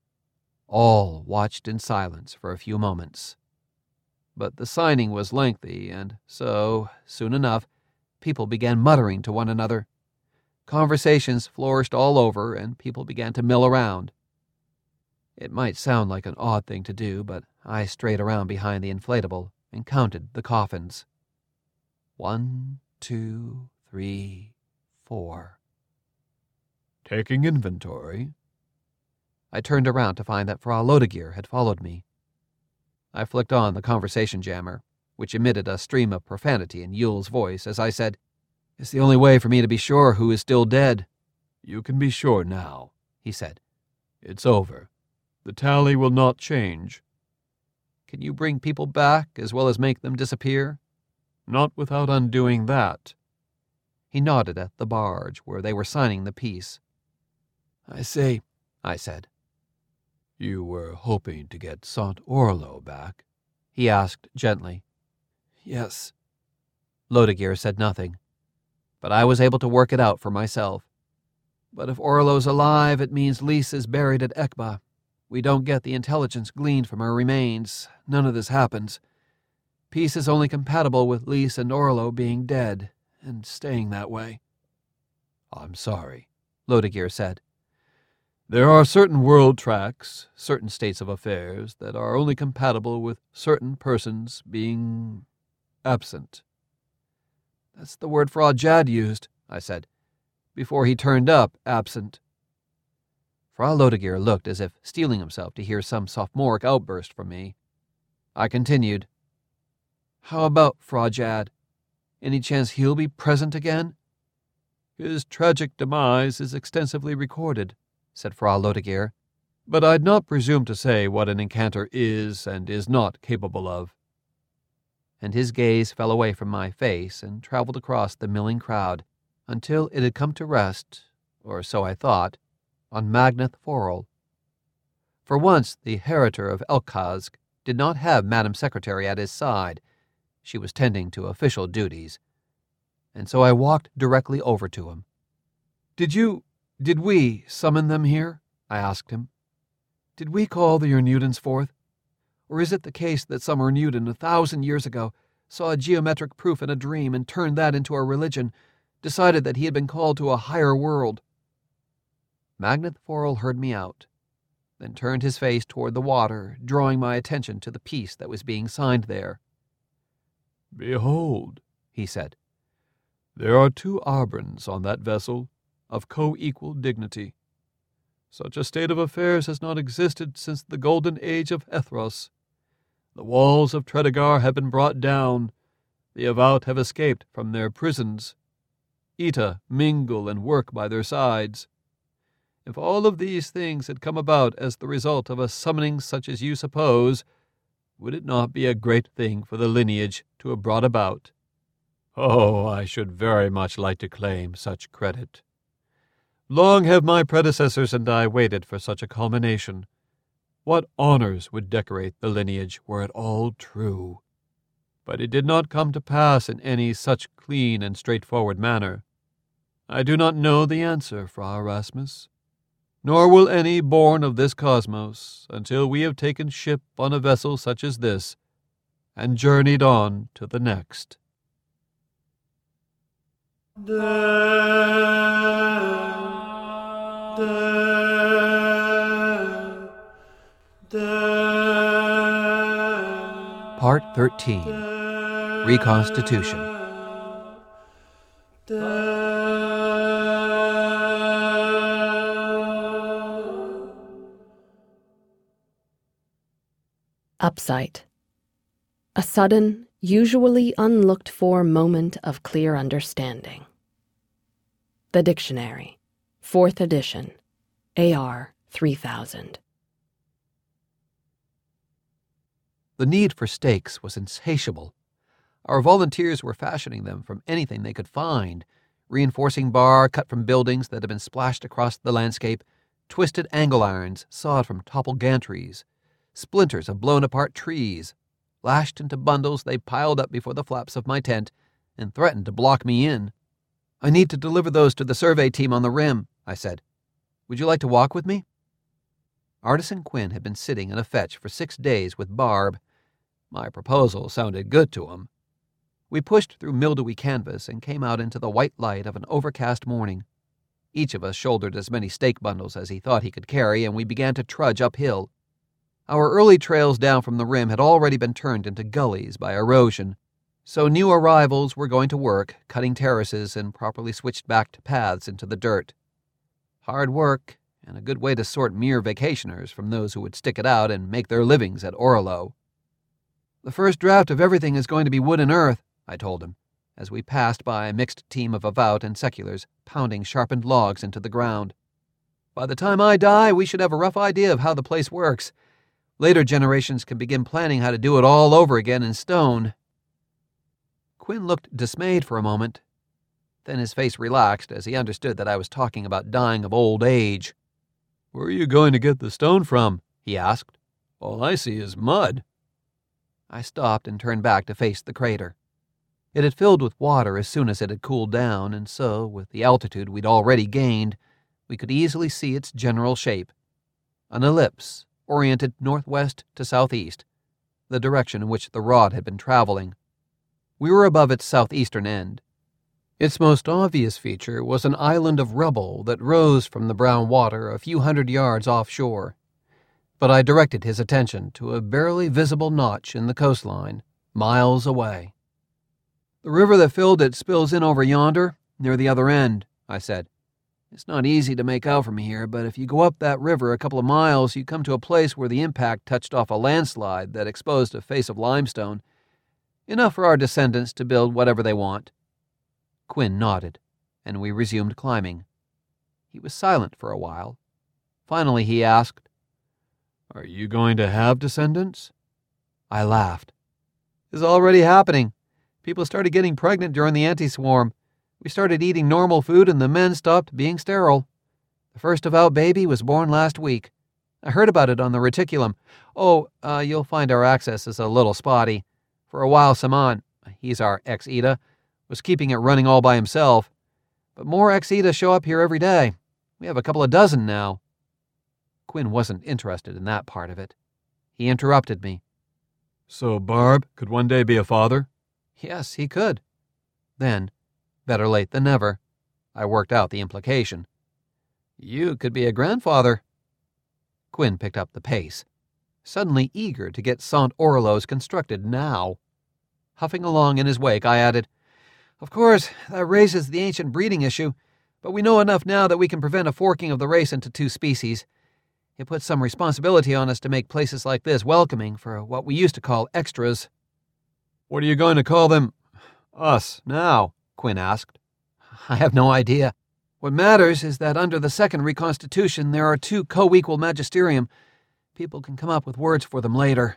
All watched in silence for a few moments. But the signing was lengthy, and so, soon enough, people began muttering to one another. Conversations flourished all over, and people began to mill around. It might sound like an odd thing to do, but I strayed around behind the inflatable and counted the coffins. 1, 2, 3, 4. "Taking inventory?" I turned around to find that Frau Lodegier had followed me. I flicked on the conversation jammer, which emitted a stream of profanity in Yule's voice as I said, "It's the only way for me to be sure who is still dead." "You can be sure now," he said. "It's over. The tally will not change." "Can you bring people back as well as make them disappear?" "Not without undoing that." He nodded at the barge where they were signing the peace. "I see," I said. "You were hoping to get Saint Orlo back?" he asked gently. "Yes." Lodegier said nothing, but I was able to work it out for myself. "But if Orlo's alive, it means Lise is buried at Ekba. We don't get the intelligence gleaned from her remains. None of this happens. Peace is only compatible with Lise and Orlo being dead, and staying that way." "I'm sorry," Lodegier said. "There are certain world tracks, certain states of affairs, that are only compatible with certain persons being absent." "That's the word Frau Jad used," I said. "Before he turned up, absent." Frau Lodegier looked as if steeling himself to hear some sophomoric outburst from me. I continued, "How about Frau Jad? Any chance he'll be present again?" "His tragic demise is extensively recorded," said Frau Lodegier, "but I'd not presume to say what an incanter is and is not capable of." And his gaze fell away from my face and traveled across the milling crowd until it had come to rest, or so I thought, on Magnath Forel. For once the Heritor of Elkhazg did not have Madam Secretary at his side. She was tending to official duties, and so I walked directly over to him. Did we summon them here?" I asked him. "Did we call the Ernudens forth? Or is it the case that some Ernuden 1,000 years ago saw a geometric proof in a dream and turned that into a religion, decided that he had been called to a higher world?" Magnath Forel heard me out, then turned his face toward the water, drawing my attention to the piece that was being signed there. "Behold," he said, "there are 2 Arbrons on that vessel, of co-equal dignity. Such a state of affairs has not existed since the golden age of Ethros. The walls of Tredegar have been brought down. The Avowed have escaped from their prisons. Ita mingle and work by their sides. If all of these things had come about as the result of a summoning such as you suppose, would it not be a great thing for the lineage to have brought about? Oh, I should very much like to claim such credit. Long have my predecessors and I waited for such a culmination. What honors would decorate the lineage were it all true? But it did not come to pass in any such clean and straightforward manner. I do not know the answer, Fra Erasmus, nor will any born of this cosmos, until we have taken ship on a vessel such as this, and journeyed on to the next. Part 13. Reconstitution. Upsight. A sudden, usually unlooked-for moment of clear understanding. The Dictionary, 4th edition, AR 3000. The need for steaks was insatiable. Our volunteers were fashioning them from anything they could find: reinforcing bar cut from buildings that had been splashed across the landscape, twisted angle irons sawed from toppled gantries, splinters of blown-apart trees. Lashed into bundles, they piled up before the flaps of my tent and threatened to block me in. "I need to deliver those to the survey team on the rim," I said. "Would you like to walk with me?" Artisan Quinn had been sitting in a fetch for 6 days with Barb. My proposal sounded good to him. We pushed through mildewy canvas and came out into the white light of an overcast morning. Each of us shouldered as many stake bundles as he thought he could carry, and we began to trudge uphill. Our early trails down from the rim had already been turned into gullies by erosion, so new arrivals were going to work, cutting terraces and properly switched back to paths into the dirt. Hard work, and a good way to sort mere vacationers from those who would stick it out and make their livings at Orlo. "The first draft of everything is going to be wood and earth," I told him, as we passed by a mixed team of Avout and seculars pounding sharpened logs into the ground. "By the time I die, we should have a rough idea of how the place works. Later generations can begin planning how to do it all over again in stone." Quinn looked dismayed for a moment. Then his face relaxed as he understood that I was talking about dying of old age. "Where are you going to get the stone from?" he asked. "All I see is mud." I stopped and turned back to face the crater. It had filled with water as soon as it had cooled down, and so, with the altitude we'd already gained, we could easily see its general shape. An ellipse, oriented northwest to southeast, the direction in which the rod had been traveling. We were above its southeastern end. Its most obvious feature was an island of rubble that rose from the brown water a few 100 yards offshore. But I directed his attention to a barely visible notch in the coastline, miles away. "The river that filled it spills in over yonder, near the other end," I said. "It's not easy to make out from here, but if you go up that river a couple of miles, you come to a place where the impact touched off a landslide that exposed a face of limestone, enough for our descendants to build whatever they want." Quinn nodded, and we resumed climbing. He was silent for a while. Finally he asked, "Are you going to have descendants?" I laughed. "It's already happening. People started getting pregnant during the anti-swarm. We started eating normal food and the men stopped being sterile. The first Avout baby was born last week. I heard about it on the reticulum. You'll find our access is a little spotty. For a while Saman, he's our ex-Eda, was keeping it running all by himself. But more ex-Eda show up here every day. We have a couple of dozen now." Quinn wasn't interested in that part of it. He interrupted me. "So Barb could one day be a father?" "Yes, he could." Then, better late than never, I worked out the implication. "You could be a grandfather." Quinn picked up the pace, suddenly eager to get Sant Orlos constructed now. Huffing along in his wake, I added, "Of course, that raises the ancient breeding issue, but we know enough now that we can prevent a forking of the race into 2 species. It puts some responsibility on us to make places like this welcoming for what we used to call extras." "What are you going to call them, us, now?" Quinn asked. "I have no idea. What matters is that under the second reconstitution there are 2 co-equal magisterium. People can come up with words for them later."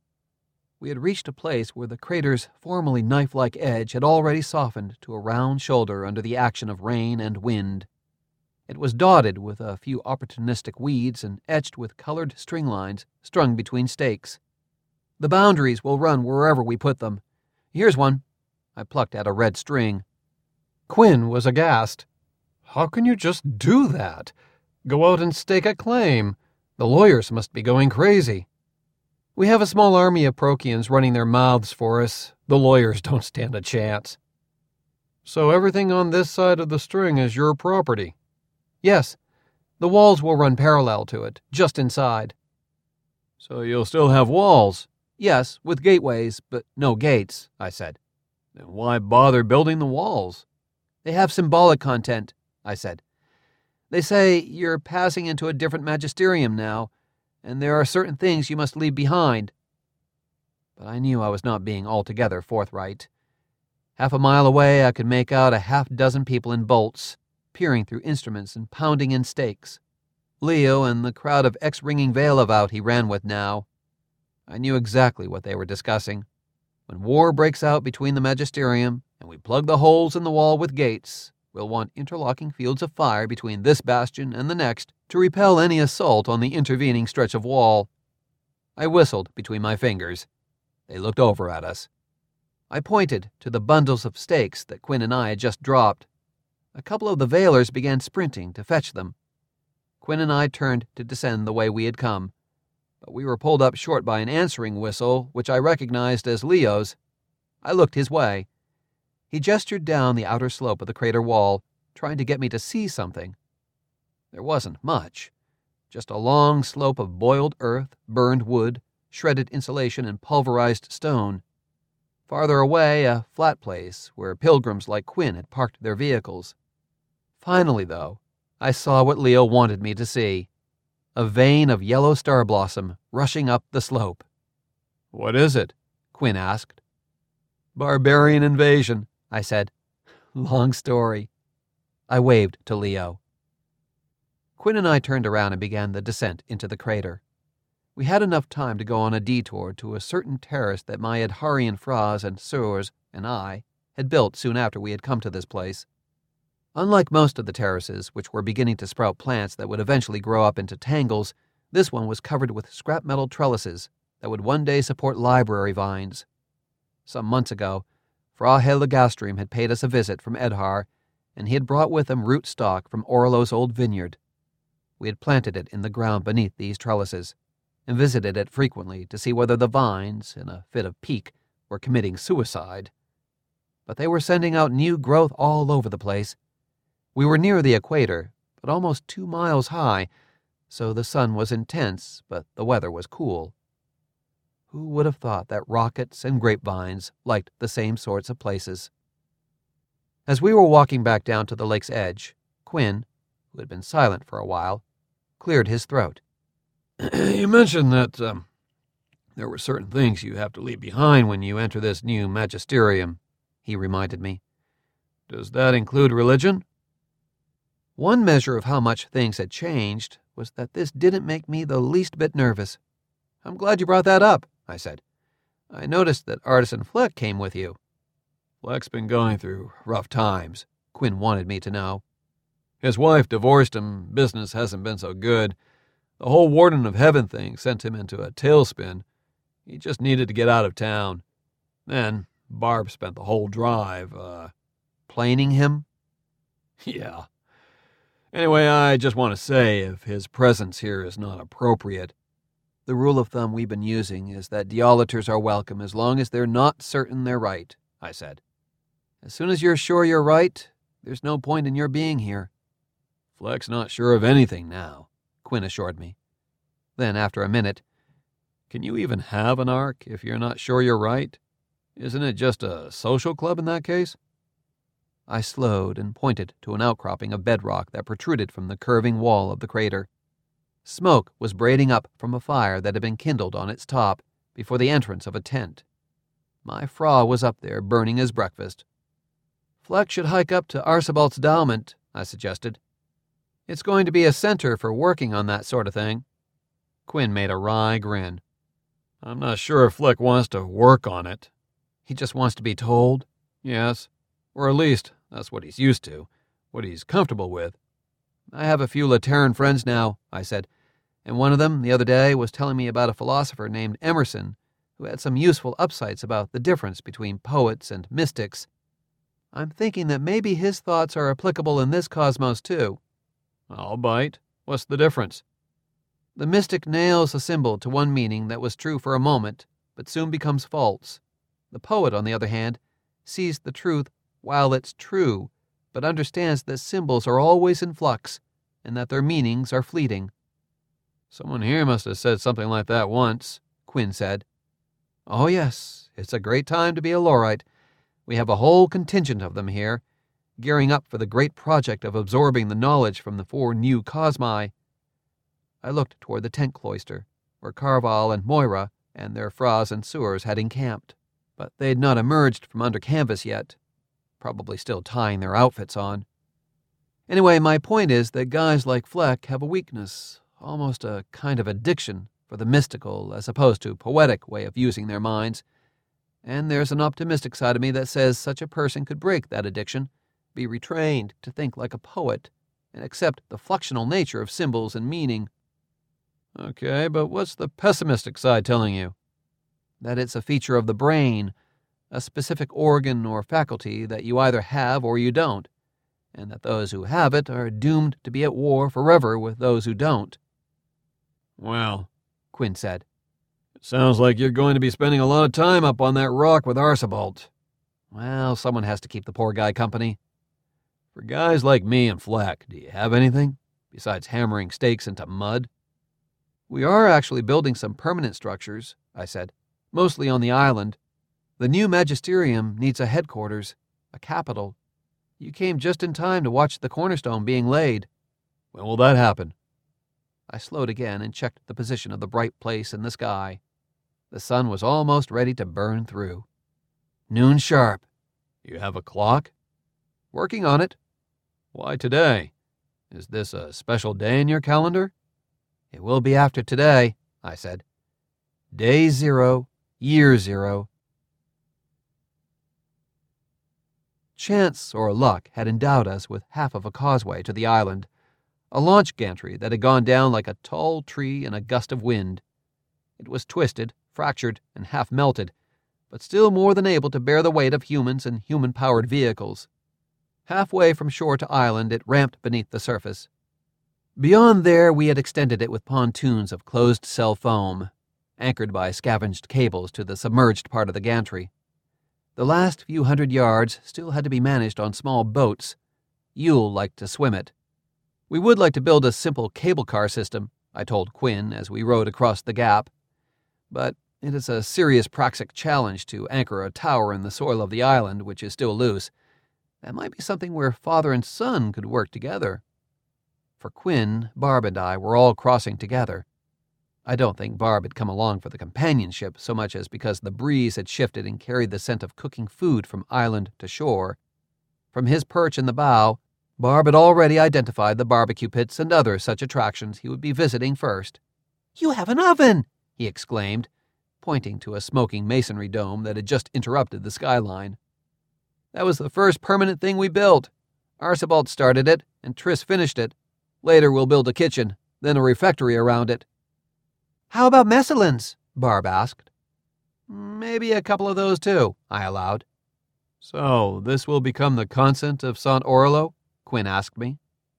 We had reached a place where the crater's formerly knife-like edge had already softened to a round shoulder under the action of rain and wind. It was dotted with a few opportunistic weeds and etched with colored string lines strung between stakes. "The boundaries will run wherever we put them. Here's one. I plucked at a red string. Quinn was aghast. How can you just do that? Go out and stake a claim. The lawyers must be going crazy. We have a small army of Prokians running their mouths for us. The lawyers don't stand a chance. So everything on this side of the string is your property? Yes. The walls will run parallel to it, just inside. So you'll still have walls? Yes, with gateways, but no gates, I said. Then why bother building the walls? They have symbolic content, I said. They say you're passing into a different magisterium now, and there are certain things you must leave behind. But I knew I was not being altogether forthright. Half a mile away I could make out a half-dozen people in bolts, peering through instruments and pounding in stakes. Leo and the crowd of ex-ringing Veilavout he ran with now. I knew exactly what they were discussing. When war breaks out between the magisterium and we plug the holes in the wall with gates, we'll want interlocking fields of fire between this bastion and the next to repel any assault on the intervening stretch of wall. I whistled between my fingers. They looked over at us. I pointed to the bundles of stakes that Quinn and I had just dropped. A couple of the Veilers began sprinting to fetch them. Quinn and I turned to descend the way we had come, but we were pulled up short by an answering whistle, which I recognized as Leo's. I looked his way. He gestured down the outer slope of the crater wall, trying to get me to see something. There wasn't much, just a long slope of boiled earth, burned wood, shredded insulation, and pulverized stone. Farther away, a flat place where pilgrims like Quinn had parked their vehicles. Finally, though, I saw what Leo wanted me to see. A vein of yellow star blossom rushing up the slope. What is it? Quinn asked. Barbarian invasion, I said. Long story. I waved to Leo. Quinn and I turned around and began the descent into the crater. We had enough time to go on a detour to a certain terrace that my Adharian Fraz and Surs and I had built soon after we had come to this place. Unlike most of the terraces, which were beginning to sprout plants that would eventually grow up into tangles, this one was covered with scrap metal trellises that would one day support library vines. Some months ago, Fra Hellegastrim had paid us a visit from Edhar, and he had brought with him root stock from Orlo's old vineyard. We had planted it in the ground beneath these trellises, and visited it frequently to see whether the vines, in a fit of pique, were committing suicide. But they were sending out new growth all over the place. We were near the equator, but almost 2 miles high, so the sun was intense, but the weather was cool. Who would have thought that rockets and grapevines liked the same sorts of places? As we were walking back down to the lake's edge, Quinn, who had been silent for a while, cleared his throat. You mentioned that there were certain things you have to leave behind when you enter this new magisterium, he reminded me. Does that include religion? One measure of how much things had changed was that this didn't make me the least bit nervous. I'm glad you brought that up, I said. I noticed that Artisan Fleck came with you. Fleck's been going through rough times, Quinn wanted me to know. His wife divorced him, business hasn't been so good. The whole Warden of Heaven thing sent him into a tailspin. He just needed to get out of town. Then Barb spent the whole drive, planing him? Yeah. Anyway, I just want to say, if his presence here is not appropriate, the rule of thumb we've been using is that Diolaters are welcome as long as they're not certain they're right, I said. As soon as you're sure you're right, there's no point in your being here. Fleck's not sure of anything now, Quinn assured me. Then, after a minute, can you even have an ark if you're not sure you're right? Isn't it just a social club in that case? I slowed and pointed to an outcropping of bedrock that protruded from the curving wall of the crater. Smoke was braiding up from a fire that had been kindled on its top before the entrance of a tent. My Fra was up there burning his breakfast. Fleck should hike up to Arcibalt's Daumont, I suggested. It's going to be a center for working on that sort of thing. Quinn made a wry grin. I'm not sure if Fleck wants to work on it. He just wants to be told? Yes. Or at least, that's what he's used to, what he's comfortable with. I have a few Lateran friends now, I said, and one of them, the other day, was telling me about a philosopher named Emerson who had some useful upsights about the difference between poets and mystics. I'm thinking that maybe his thoughts are applicable in this cosmos too. I'll bite. What's the difference? The mystic nails a symbol to one meaning that was true for a moment, but soon becomes false. The poet, on the other hand, sees the truth while it's true, but understands that symbols are always in flux, and that their meanings are fleeting. Someone here must have said something like that once, Quinn said. Oh yes, it's a great time to be a Lorite. We have a whole contingent of them here, gearing up for the great project of absorbing the knowledge from the 4 new cosmi. I looked toward the tent cloister, where Carval and Moira and their Fras and Sewers had encamped, but they'd not emerged from under canvas yet, probably still tying their outfits on. Anyway, my point is that guys like Fleck have a weakness, almost a kind of addiction, for the mystical as opposed to poetic way of using their minds, and there's an optimistic side of me that says such a person could break that addiction, be retrained to think like a poet, and accept the fluxional nature of symbols and meaning. Okay, but what's the pessimistic side telling you? That it's a feature of the brain, a specific organ or faculty that you either have or you don't, and that those who have it are doomed to be at war forever with those who don't. Well, Quinn said, it sounds like you're going to be spending a lot of time up on that rock with Archibald. Well, someone has to keep the poor guy company. For guys like me and Fleck, do you have anything besides hammering stakes into mud? We are actually building some permanent structures, I said, mostly on the island. The new magisterium needs a headquarters, a capital. You came just in time to watch the cornerstone being laid. When will that happen? I slowed again and checked the position of the bright place in the sky. The sun was almost ready to burn through. Noon sharp. You have a clock? Working on it. Why today? Is this a special day in your calendar? It will be after today, I said. Day 0, year 0. Chance or luck had endowed us with half of a causeway to the island, a launch gantry that had gone down like a tall tree in a gust of wind. It was twisted, fractured, and half melted, but still more than able to bear the weight of humans and human-powered vehicles. Halfway from shore to island, it ramped beneath the surface. Beyond there, we had extended it with pontoons of closed-cell foam, anchored by scavenged cables to the submerged part of the gantry. The last few hundred yards still had to be managed on small boats. Yule liked to swim it. We would like to build a simple cable car system, I told Quinn as we rowed across the gap. But it is a serious praxic challenge to anchor a tower in the soil of the island, which is still loose. That might be something where father and son could work together. For Quinn, Barb and I were all crossing together. I don't think Barb had come along for the companionship so much as because the breeze had shifted and carried the scent of cooking food from island to shore. From his perch in the bow, Barb had already identified the barbecue pits and other such attractions he would be visiting first. "You have an oven!" he exclaimed, pointing to a smoking masonry dome that had just interrupted the skyline. "That was the first permanent thing we built. Archibald started it, and Triss finished it. Later we'll build a kitchen, then a refectory around it." "How about Messalins?" Barb asked. "Maybe a couple of those too," I allowed. "So, this will become the consent of Sant Orlo?" Quinn asked me.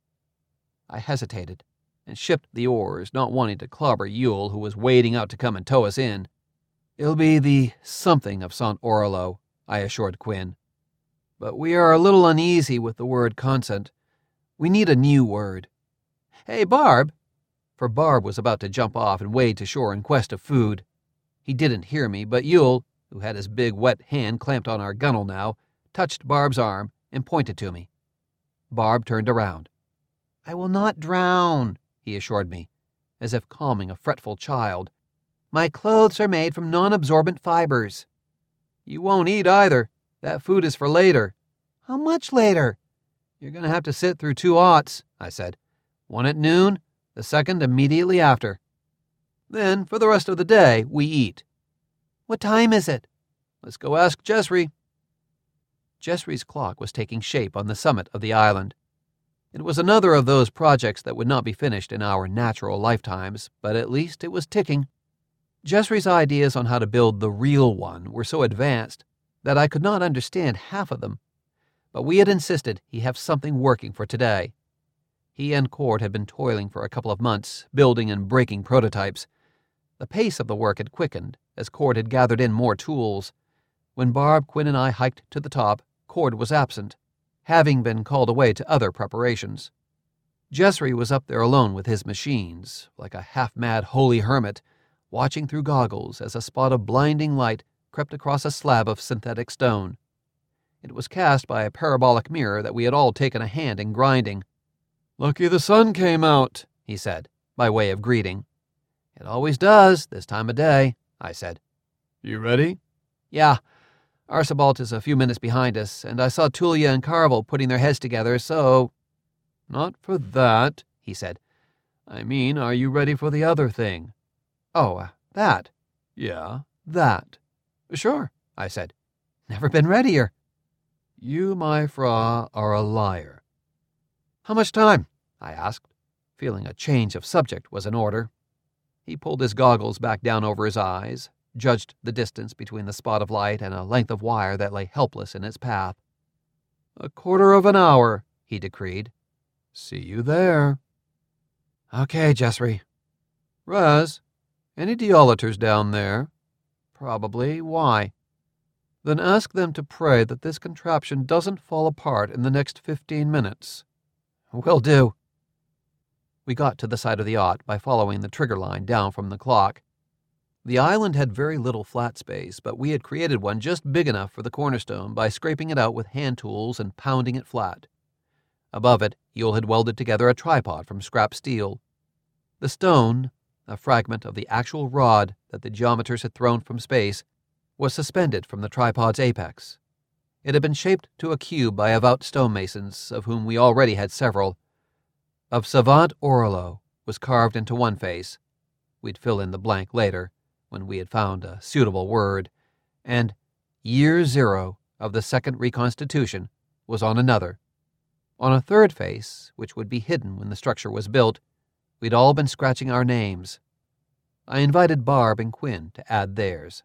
I hesitated and shipped the oars, not wanting to clobber Yule, who was wading out to come and tow us in. "It'll be the something of Sant Orlo," I assured Quinn. "But we are a little uneasy with the word consent. We need a new word. Hey, Barb!" For Barb was about to jump off and wade to shore in quest of food. He didn't hear me, but Yule, who had his big wet hand clamped on our gunwale now, touched Barb's arm and pointed to me. Barb turned around. "I will not drown," he assured me, as if calming a fretful child. "My clothes are made from non-absorbent fibers." "You won't eat either. That food is for later." "How much later?" "You're going to have to sit through 2 aughts," I said. "One at noon, the second immediately after. Then, for the rest of the day, we eat." "What time is it?" "Let's go ask Jessry." Jessry's clock was taking shape on the summit of the island. It was another of those projects that would not be finished in our natural lifetimes, but at least it was ticking. Jesri's ideas on how to build the real one were so advanced that I could not understand half of them, but we had insisted he have something working for today. He and Cord had been toiling for a couple of months, building and breaking prototypes. The pace of the work had quickened as Cord had gathered in more tools. When Barb, Quinn, and I hiked to the top, Cord was absent, having been called away to other preparations. Jesri was up there alone with his machines, like a half-mad holy hermit, watching through goggles as a spot of blinding light crept across a slab of synthetic stone. It was cast by a parabolic mirror that we had all taken a hand in grinding. "Lucky the sun came out," he said, by way of greeting. "It always does, this time of day," I said. "You ready?" "Yeah. Archibald is a few minutes behind us, and I saw Tulia and Carvel putting their heads together, so—" "Not for that," he said. "I mean, are you ready for the other thing?" "Oh, that." "Yeah, "That." "Sure," I said. "Never been readier." "You, my Fra, are a liar." "How much time?" I asked, feeling a change of subject was in order. He pulled his goggles back down over his eyes, judged the distance between the spot of light and a length of wire that lay helpless in its path. "1/4 of an hour," he decreed. "See you there." "Okay, Jesri." "Raz, any Diolators down there?" "Probably. Why?" "Then ask them to pray that this contraption doesn't fall apart in the next 15 minutes. "Will do." We got to the side of the yacht by following the trigger line down from the clock. The island had very little flat space, but we had created one just big enough for the cornerstone by scraping it out with hand tools and pounding it flat. Above it, Yule had welded together a tripod from scrap steel. The stone, a fragment of the actual rod that the geometers had thrown from space, was suspended from the tripod's apex. It had been shaped to a cube by avowed stonemasons, of whom we already had several. Of Savant Orlo was carved into one face. We'd fill in the blank later, when we had found a suitable word, and Year Zero of the Second Reconstitution was on another. On a third face, which would be hidden when the structure was built, we'd all been scratching our names. I invited Barb and Quinn to add theirs.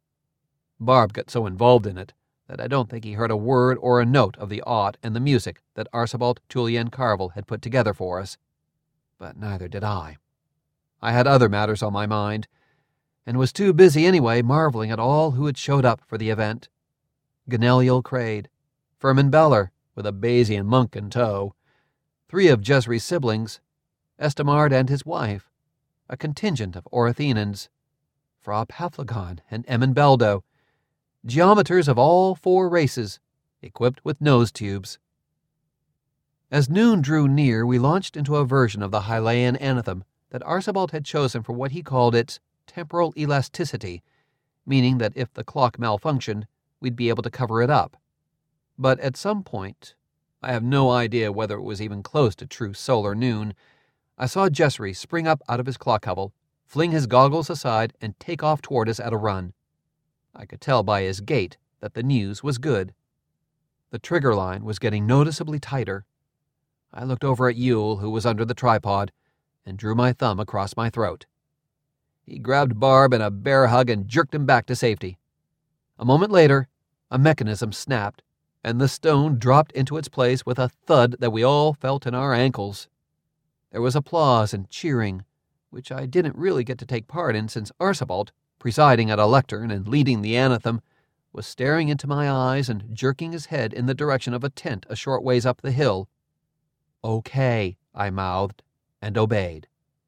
Barb got so involved in it that I don't think he heard a word or a note of the art and the music that Archibald, Tulia, and Carvel had put together for us. But neither did I. I had other matters on my mind, and was too busy anyway marveling at all who had showed up for the event. Ganeliel Crade, Firmin Beller, with a Bayesian monk in tow, 3 of Jesri's siblings, Estamard and his wife, a contingent of Orethenans, Fra Paflagon and Emin Beldo, geometers of all 4 races, equipped with nose tubes. As noon drew near, we launched into a version of the Hylaean anthem that Archibald had chosen for what he called its temporal elasticity, meaning that if the clock malfunctioned, we'd be able to cover it up. But at some point, I have no idea whether it was even close to true solar noon, I saw Jesri spring up out of his clock hovel, fling his goggles aside, and take off toward us at a run. I could tell by his gait that the news was good. The trigger line was getting noticeably tighter. I looked over at Yule, who was under the tripod, and drew my thumb across my throat. He grabbed Barb in a bear hug and jerked him back to safety. A moment later, a mechanism snapped, and the stone dropped into its place with a thud that we all felt in our ankles. There was applause and cheering, which I didn't really get to take part in since Archibald, presiding at a lectern and leading the anthem, was staring into my eyes and jerking his head in the direction of a tent a short ways up the hill. "Okay," I mouthed, and obeyed.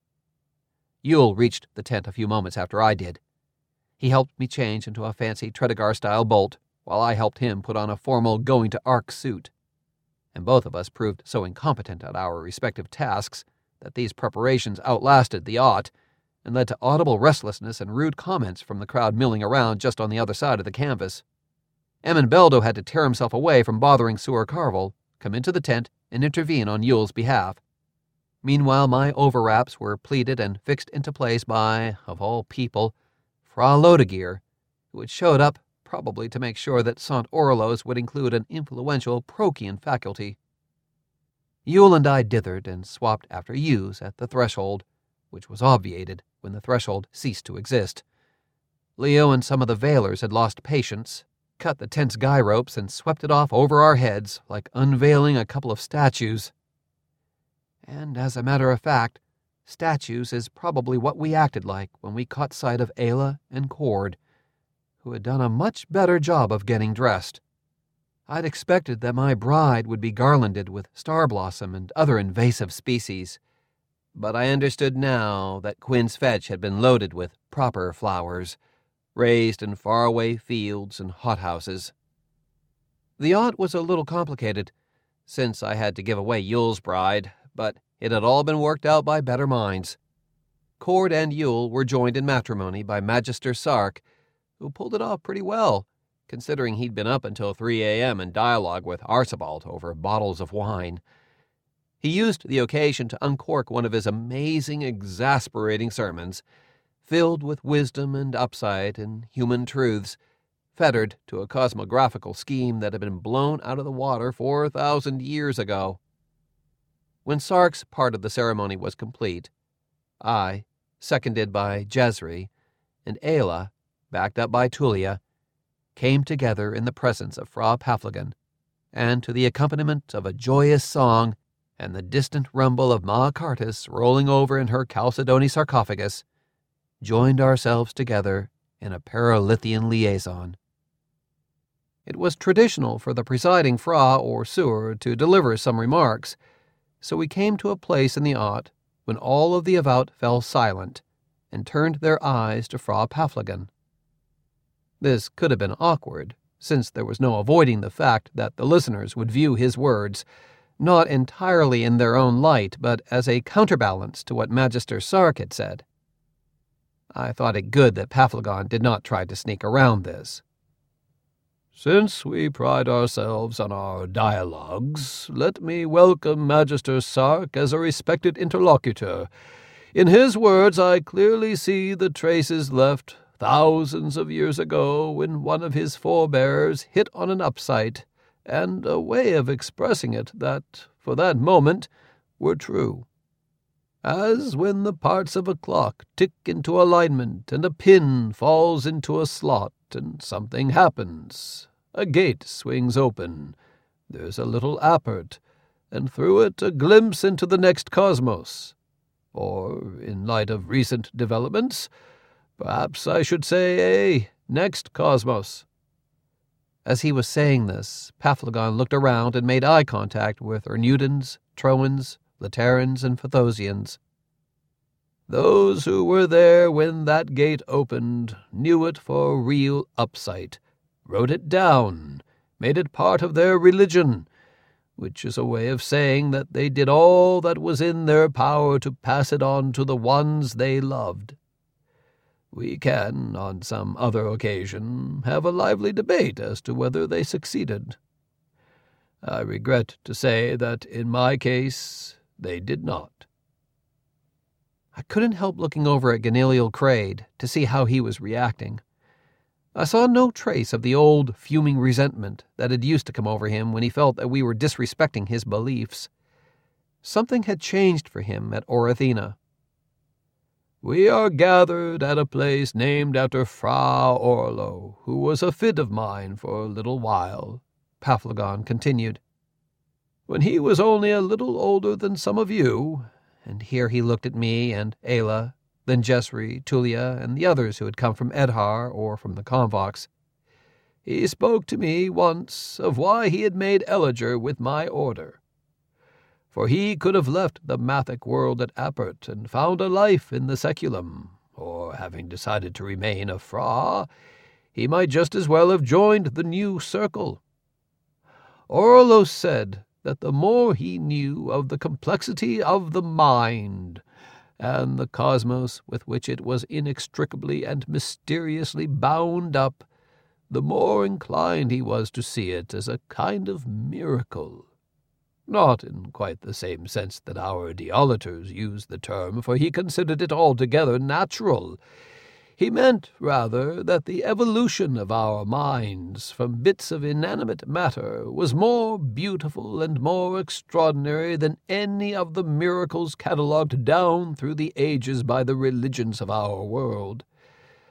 Yule reached the tent a few moments after I did. He helped me change into a fancy Tredegar-style bolt, while I helped him put on a formal going-to-Ark suit. And both of us proved so incompetent at our respective tasks that these preparations outlasted the ought, and led to audible restlessness and rude comments from the crowd milling around just on the other side of the canvas. Emin Beldo had to tear himself away from bothering Sewer Carvel, come into the tent, and intervene on Yule's behalf. Meanwhile, my overwraps were pleated and fixed into place by, of all people, Fra Lodagir, who had showed up probably to make sure that Sant Orlos would include an influential Prokian faculty. Yule and I dithered and swapped after use at the threshold, which was obviated when the threshold ceased to exist, Leo and some of the Veilers had lost patience, cut the tent's guy ropes, and swept it off over our heads like unveiling a couple of statues. And as a matter of fact, statues is probably what we acted like when we caught sight of Ayla and Cord, who had done a much better job of getting dressed. I'd expected that my bride would be garlanded with star blossom and other invasive species, but I understood now that Quinn's fetch had been loaded with proper flowers, raised in faraway fields and hothouses. The aunt was a little complicated, since I had to give away Yule's bride, but it had all been worked out by better minds. Cord and Yule were joined in matrimony by Magister Sark, who pulled it off pretty well, considering he'd been up until 3 a.m. in dialogue with Archibald over bottles of wine. He used the occasion to uncork one of his amazing, exasperating sermons, filled with wisdom and upside and human truths, fettered to a cosmographical scheme that had been blown out of the water 4,000 years ago. When Sark's part of the ceremony was complete, I, seconded by Jezri, and Ayla, backed up by Tulia, came together in the presence of Fra Paflagon, and to the accompaniment of a joyous song and the distant rumble of Ma Cartus rolling over in her Chalcedony sarcophagus, joined ourselves together in a Paralithian liaison. It was traditional for the presiding Fra or Sewer to deliver some remarks, so we came to a place in the aught when all of the About fell silent and turned their eyes to Fra Paflagon. This could have been awkward, since there was no avoiding the fact that the listeners would view his words not entirely in their own light, but as a counterbalance to what Magister Sark had said. I thought it good that Paflagon did not try to sneak around this. Since we pride ourselves on our dialogues, let me welcome Magister Sark as a respected interlocutor. In his words, I clearly see the traces left thousands of years ago when one of his forebears hit on an upsight, and a way of expressing it that, for that moment, were true. As when the parts of a clock tick into alignment and a pin falls into a slot and something happens. A gate swings open, there's a little appert, and through it a glimpse into the next cosmos. Or, in light of recent developments, perhaps I should say a next cosmos. As he was saying this, Paflagon looked around and made eye contact with Ernudans, Troans, Laterans, and Phathosians. Those who were there when that gate opened knew it for real upsight, wrote it down, made it part of their religion, which is a way of saying that they did all that was in their power to pass it on to the ones they loved. We can, on some other occasion, have a lively debate as to whether they succeeded. I regret to say that, in my case, they did not. I couldn't help looking over at Ganiliel Crade to see how he was reacting. I saw no trace of the old, fuming resentment that had used to come over him when he felt that we were disrespecting his beliefs. Something had changed for him at Orathena. We are gathered at a place named after Fra Orlo, who was a fit of mine for a little while, Paflagon continued. When he was only a little older than some of you, and here he looked at me and Ayla, then Jezri, Tulia, and the others who had come from Edhar or from the Convox. He spoke to me once of why he had made Eliger with my order. For he could have left the Mathic world at Appert and found a life in the Seculum, or, having decided to remain a Fra, he might just as well have joined the new circle. Orlo said that the more he knew of the complexity of the mind, and the cosmos with which it was inextricably and mysteriously bound up, the more inclined he was to see it as a kind of miracle. Not in quite the same sense that our Diolaters use the term, for he considered it altogether natural. He meant, rather, that the evolution of our minds from bits of inanimate matter was more beautiful and more extraordinary than any of the miracles catalogued down through the ages by the religions of our world.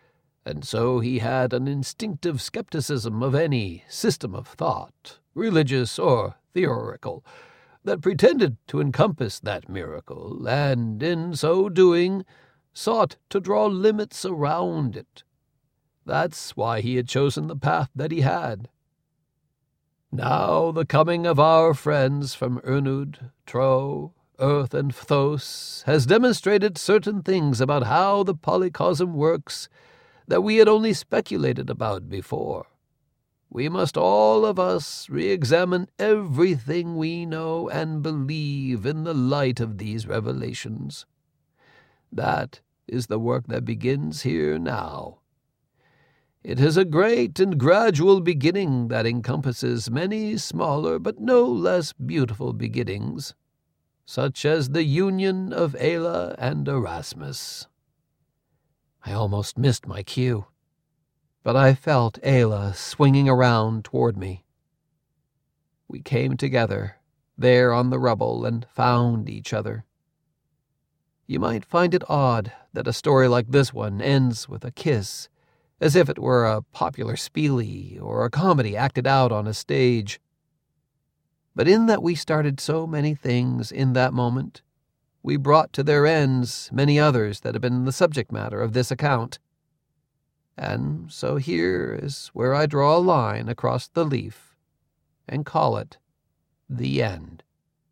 And so he had an instinctive skepticism of any system of thought, religious or theorical, that pretended to encompass that miracle, and in so doing sought to draw limits around it. That's why he had chosen the path that he had. Now the coming of our friends from Ernud, Tro, Earth, and Phthos has demonstrated certain things about how the polycosm works that we had only speculated about before. We must all of us re-examine everything we know and believe in the light of these revelations. That is the work that begins here now. It is a great and gradual beginning that encompasses many smaller but no less beautiful beginnings, such as the union of Ayla and Erasmus. I almost missed my cue, but I felt Ayla swinging around toward me. We came together, there on the rubble, and found each other. You might find it odd that a story like this one ends with a kiss, as if it were a popular spiele or a comedy acted out on a stage. But in that we started so many things in that moment, we brought to their ends many others that have been the subject matter of this account. And so here is where I draw a line across the leaf and call it the end.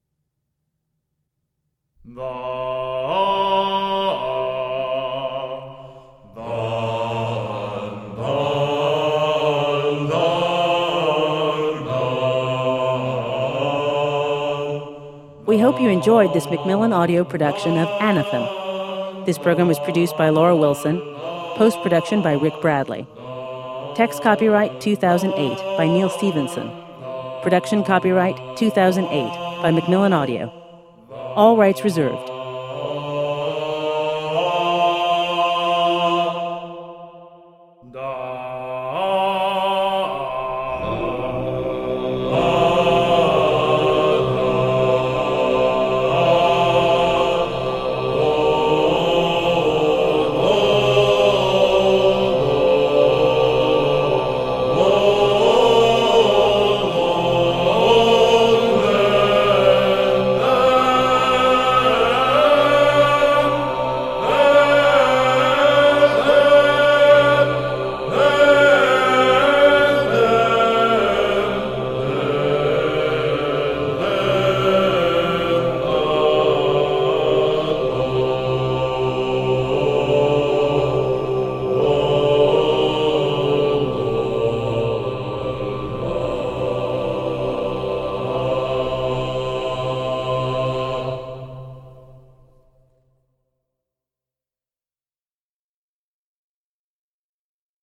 We hope you enjoyed this Macmillan audio production of Anathem. This program was produced by Laura Wilson, post-production by Rick Bradley. Text copyright 2008 by Neil Stevenson. Production copyright 2008 by Macmillan Audio. All rights reserved.